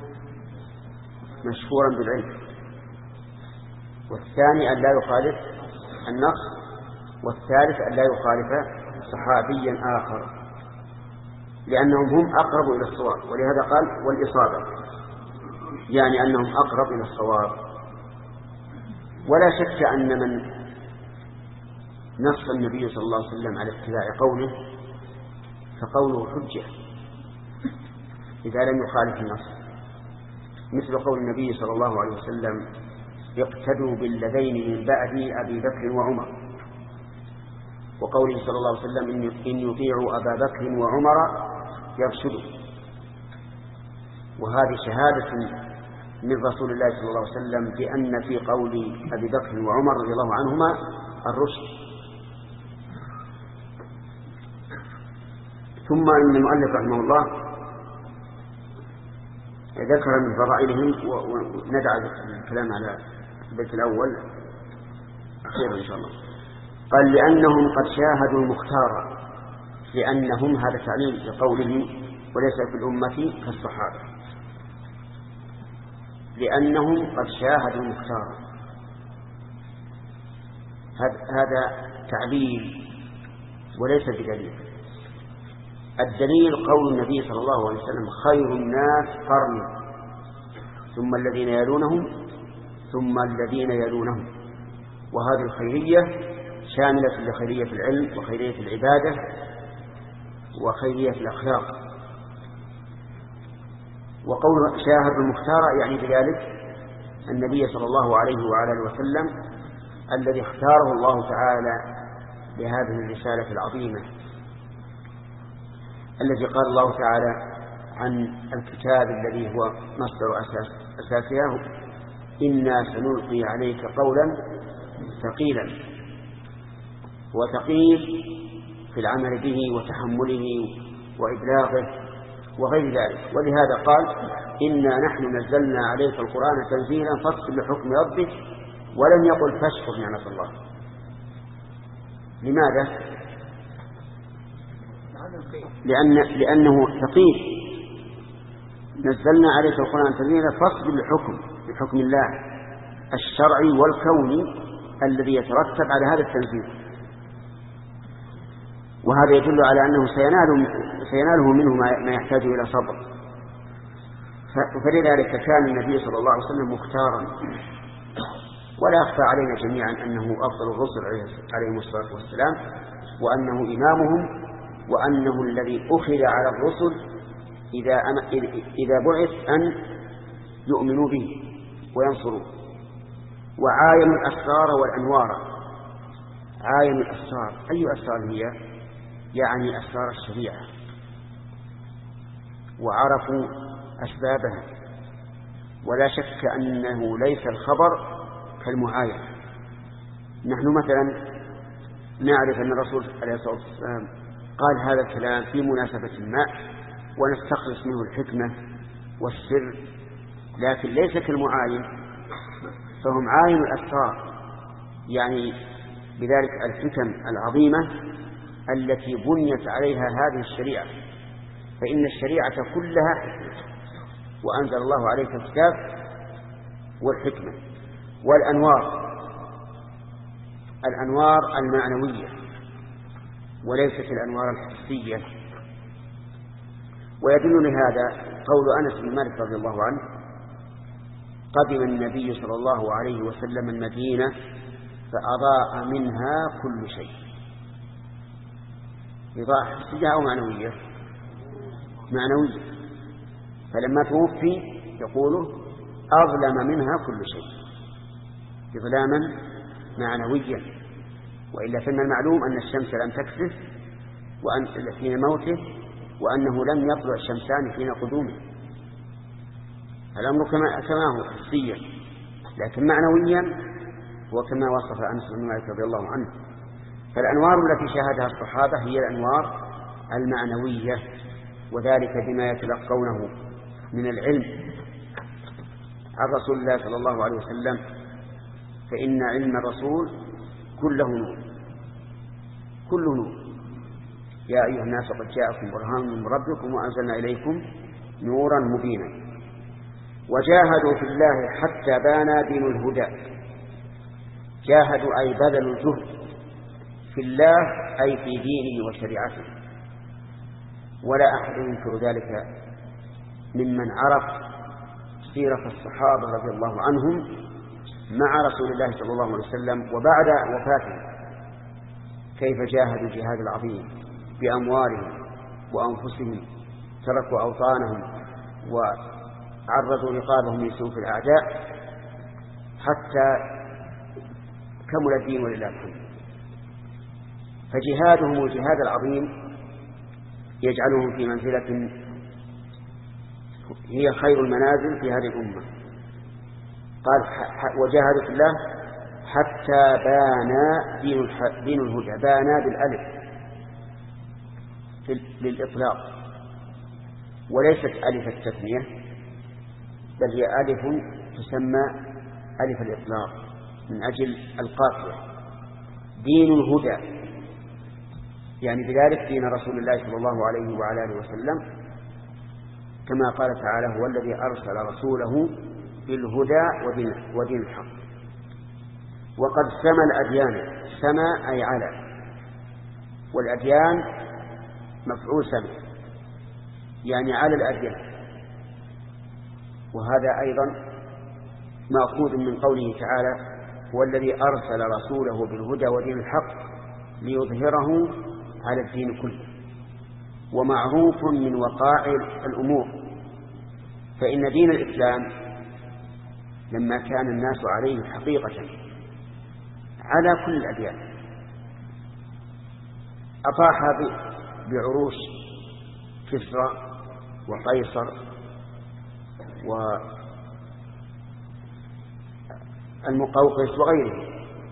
مشهورا بالعلم، والثاني أن لا يخالف النص، والثالث أن لا يخالف صحابيا آخر، لأنهم هم أقرب إلى الصواب. ولهذا قال والإصابة، يعني أنهم أقرب إلى الصواب. ولا شك أن من نص النبي صلى الله عليه وسلم على اتباع قوله فقوله حجة إذا لم يخالف النص، مثل قول النبي صلى الله عليه وسلم اقتدوا بالذين من بعد أبي بكر وعمر، وقوله صلى الله عليه وسلم إن يطيعوا أبا بكر وعمر يرشدوا. وهذه شهادة من رسول الله صلى الله عليه وسلم بأن في قول أبي بكر وعمر رضي الله عنهما الرشد. ثم إن المؤلف رحمه الله ذكر من فضائلهم، وندع الكلام على البيت الأول أخيرا إن شاء الله. قال لأنهم قد شاهدوا المختار، لأنهم هذا تعليل لقوله وليس في الأمة كالصحابة، لأنهم قد شاهدوا المختار. هذا تعليل وليس بدليل. الدليل قول النبي صلى الله عليه وسلم خير الناس قرني ثم الذين يلونهم ثم الذين يلونهم، وهذه الخيرية شاملة لخيرية العلم وخيرية العبادة وخيرية الأخلاق. وقول شاهد المختار يعني بذلك النبي صلى الله عليه وعلى وسلم الذي اختاره الله تعالى لهذه الرسالة العظيمة، الذي قال الله تعالى عن الكتاب الذي هو مصدر أساس أساسه إنا سنلقي عليك قولا ثقيلا، وثقيل في العمل به وتحمله وإبلاغه وغير ذلك. ولهذا قال إنا نحن نزلنا عليك القرآن تنزيلا فاصبر لحكم ربك، ولم يقل فاشكر نعمة الله. لماذا؟ لأن لأنه ثقيل. نزلنا عليك القرآن تنزيلا فاصبر لحكم لحكم الله الشرعي والكوني الذي يترتب على هذا التنزيل، وهذا يدل على أنه سينال سيناله منه ما يحتاج إلى صبر. فلذلك كان النبي صلى الله عليه وسلم مختارا، ولا أخفى علينا جميعا أنه أفضل الرسل عليه الصلاة والسلام، وأنه إمامهم، وأنه الذي أخذ على الرسل إذا إذا بعث أن يؤمنوا به وينصروا. وعاين الأسرار والأنوار. عاين الأسرار، أي أسرار هي؟ يعني أسرار الشريعة، وعرفوا أسبابها. ولا شك أنه ليس الخبر كالمعاين. نحن مثلا نعرف أن الرسول عليه الصلاة والسلام قال هذا الكلام في مناسبة ما ونستخلص منه الحكمة والسر، لكن ليس كالمعاين، فهم عاين الأسرار، يعني بذلك الحكم العظيمة التي بنيت عليها هذه الشريعة. فإن الشريعة كلها حكمة، وأنزل الله عليك الكتاب والحكمة والأنوار. الأنوار المعنوية وليست الأنوار الحسية. ويدل لهذا قول أنس بن مالك رضي الله عنه: قدم النبي صلى الله عليه وسلم المدينة فأضاء منها كل شيء. إضاءة حسية أو معنوية؟ معنوية. فلما توفي يقول أظلم منها كل شيء إظلاما معنويا. وإلا فإن المعلوم أن الشمس لم تكسف وأن حين موته، وأنه لم يطلع الشمسان حين قدومه. الأمر كما كما هو حسيا، لكن معنويا وكما وصف أنس بن مالك رضي الله عنه. فالأنوار التي شاهدها الصحابة هي الأنوار المعنوية، وذلك بما يتلقونه من العلم عن رسول الله صلى الله عليه وسلم، فإن علم الرسول كله نور، كله نور. يا أيها الناس قد جاءكم برهان من ربكم وأنزلنا إليكم نورا مبينا. وجاهدوا في الله حتى بان دين الهدى. جاهدوا أي بذلوا الجهد في الله أي في دينه وشريعته. ولا أحد ينكر ذلك ممن عرف سيرة الصحابة رضي الله عنهم مع رسول الله صلى الله عليه وسلم وبعد وفاته، كيف جاهدوا الجهاد العظيم بأموالهم وأنفسهم، تركوا أوطانهم وعرضوا رقابهم لسيوف الأعداء حتى كمل الدين ولله الحمد. فجهادهم الجهاد العظيم يجعلهم في منزلة هي خير المنازل في هذه الأمة. قال وجاهدوا في الله حتى بانا دين, دين الهدى. بانا بالألف للإطلاق، وليست ألف التثنية، بل هي ألف تسمى ألف الإطلاق من أجل القافية. دين الهدى يعني بذلك دين رسول الله صلى الله عليه وعلى آله وسلم، كما قال تعالى: هو الذي أرسل رسوله بالهدى ودين الحق. وقد سمى الأديان. سمى أي على، والأديان مفعول سمى يعني على الأديان. وهذا أيضا مأخوذ من قوله تعالى: هو الذي أرسل رسوله بالهدى ودين الحق ليظهره على الدين كله. ومعروف من وقائع الأمور، فإن دين الإسلام لما كان الناس عليه حقيقة على كل الأديان أطاح بعروش كسرى وقيصر والمقوقس وغيره،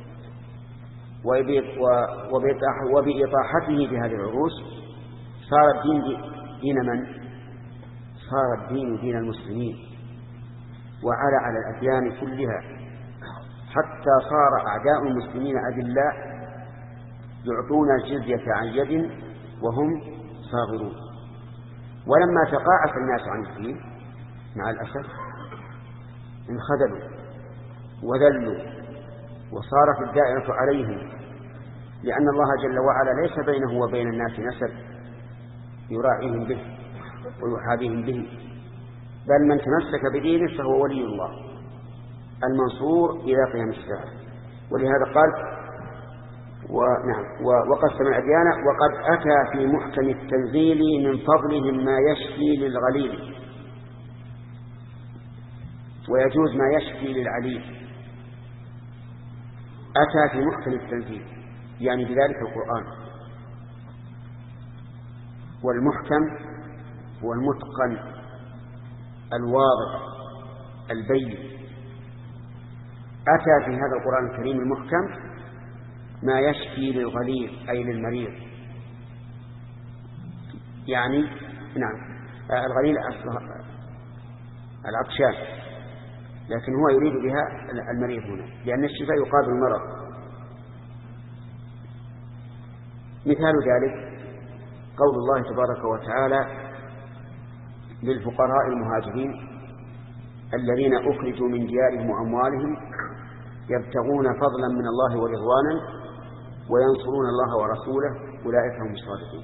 وبإطاحته بهذه العروش صار الدين دين من؟ صار الدين دين المسلمين، وعلى على الأديان كلها، حتى صار أعداء المسلمين أذلاء يعطون الجزية عن يد وهم صاغرون. ولما تقاعس الناس عن الدين مع الأسف انخذلوا وذلوا، وصارت الدائرة عليهم، لأن الله جل وعلا ليس بينه وبين الناس نسب يراعيهم به ويحابيهم به، بل من تمسك بدينه فهو ولي الله المنصور إلى قيام الساعة. ولهذا قال: ونعم وقد سمع الأديان وقد أتى في محكم التنزيل من فضلهم ما يشفي للغليل. ويجوز ما يشفي للعليل. أتى في محكم التنزيل يعني بذلك القرآن. والمحكم هو المتقن الواضح البين. أتى في هذا القرآن الكريم المحكم ما يشفي للغليل أي للمريض. يعني نعم الغليل العطشان، لكن هو يريد بها المريض هنا، لأن الشفاء يقابل المرض. مثال ذلك قول الله تبارك وتعالى للفقراء المهاجرين الذين أخرجوا من ديارهم وأموالهم يبتغون فضلا من الله ورضوانا وينصرون الله ورسوله أولئك هم الصادقون.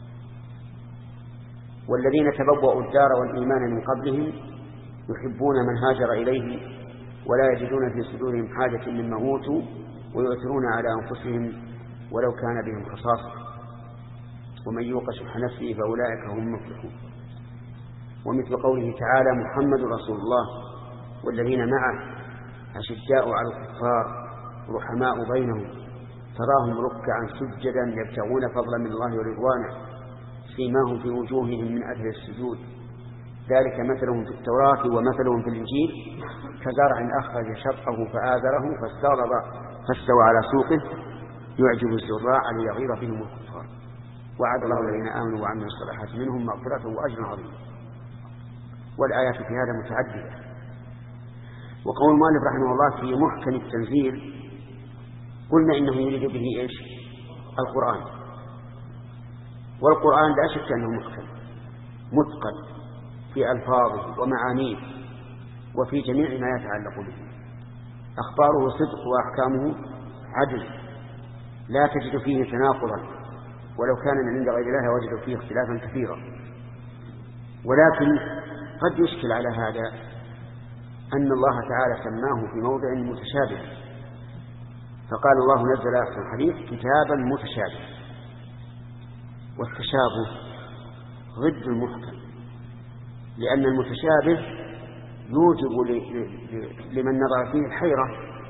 والذين تبوأوا الدار والإيمان من قبلهم يحبون من هاجر إليه ولا يجدون في صدورهم حاجة مما أوتوا ويؤثرون على أنفسهم ولو كان بهم خصاصة ومن يوق شح نفسه فأولئك هم المفلحون. ومثل قوله تعالى محمد رسول الله والذين معه أشداء على الكفار رحماء بينهم تراهم ركعا سجدا يبتغون فضلا من الله ورضوانه سيماهم في وجوههم من أثر السجود ذلك مثلهم في التوراة ومثلهم في الإنجيل كزرع أخرج شطه فآزره فاستغلظ فاستوى على سوقه يعجب الزراع ليغيظ بهم الكفار وعد الله الذين آمنوا وعملوا الصالحات منهم مغفرة وأجر عظيم. والآيات في هذا متعددة. وقول المؤلف رحمه الله في محكم التنزيل قلنا إنه يريد به إيش؟ القرآن. والقرآن لا شك أنه محكم متقن في ألفاظه ومعانيه وفي جميع ما يتعلق به. أخباره صدق وأحكامه عدل لا تجد فيه تناقضا ولو كان من عند غير الله وجد فيه اختلافا كثيرا. ولكن قد يشكل على هذا أن الله تعالى سماه في موضع متشابه فقال الله نزل أحسن الحديث كتابا متشابه والتشابه ضد المحكم لأن المتشابه يوجب لمن نظر فيه الحيرة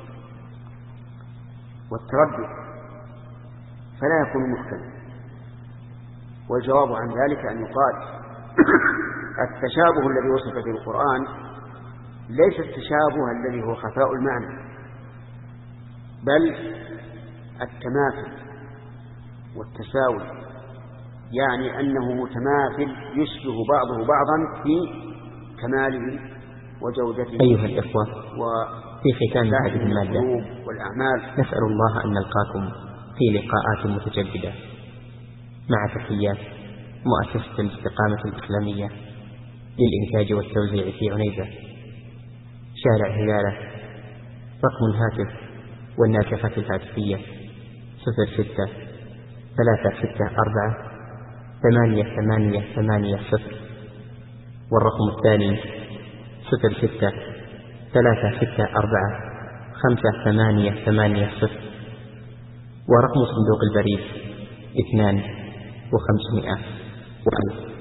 والتردد فلا يكون محكما. والجواب عن ذلك أن يقال التشابه الذي وصف في القرآن ليس التشابه الذي هو خفاء المعنى بل التماثل والتساوي يعني أنه متماثل يشبه بعضه بعضا في كماله وجودته. أيها الإخوة في ختام هذه المادة والأعمال نسأل الله أن نلقاكم في لقاءات متجددة مع تحيات مؤسسة الاستقامة الإسلامية للإنتاج والتوزيع في عنيزة شارع هلالة رقم الهاتف والناكفة الهاتفية صفر ستة ثلاثة ستة أربعة ثمانية ثمانية ثمانية صفر والرقم الثاني صفر ستة ثلاثة ستة أربعة خمسة ثمانية ثمانية صفر ورقم صندوق البريد اثنان وخمسمائة وألف.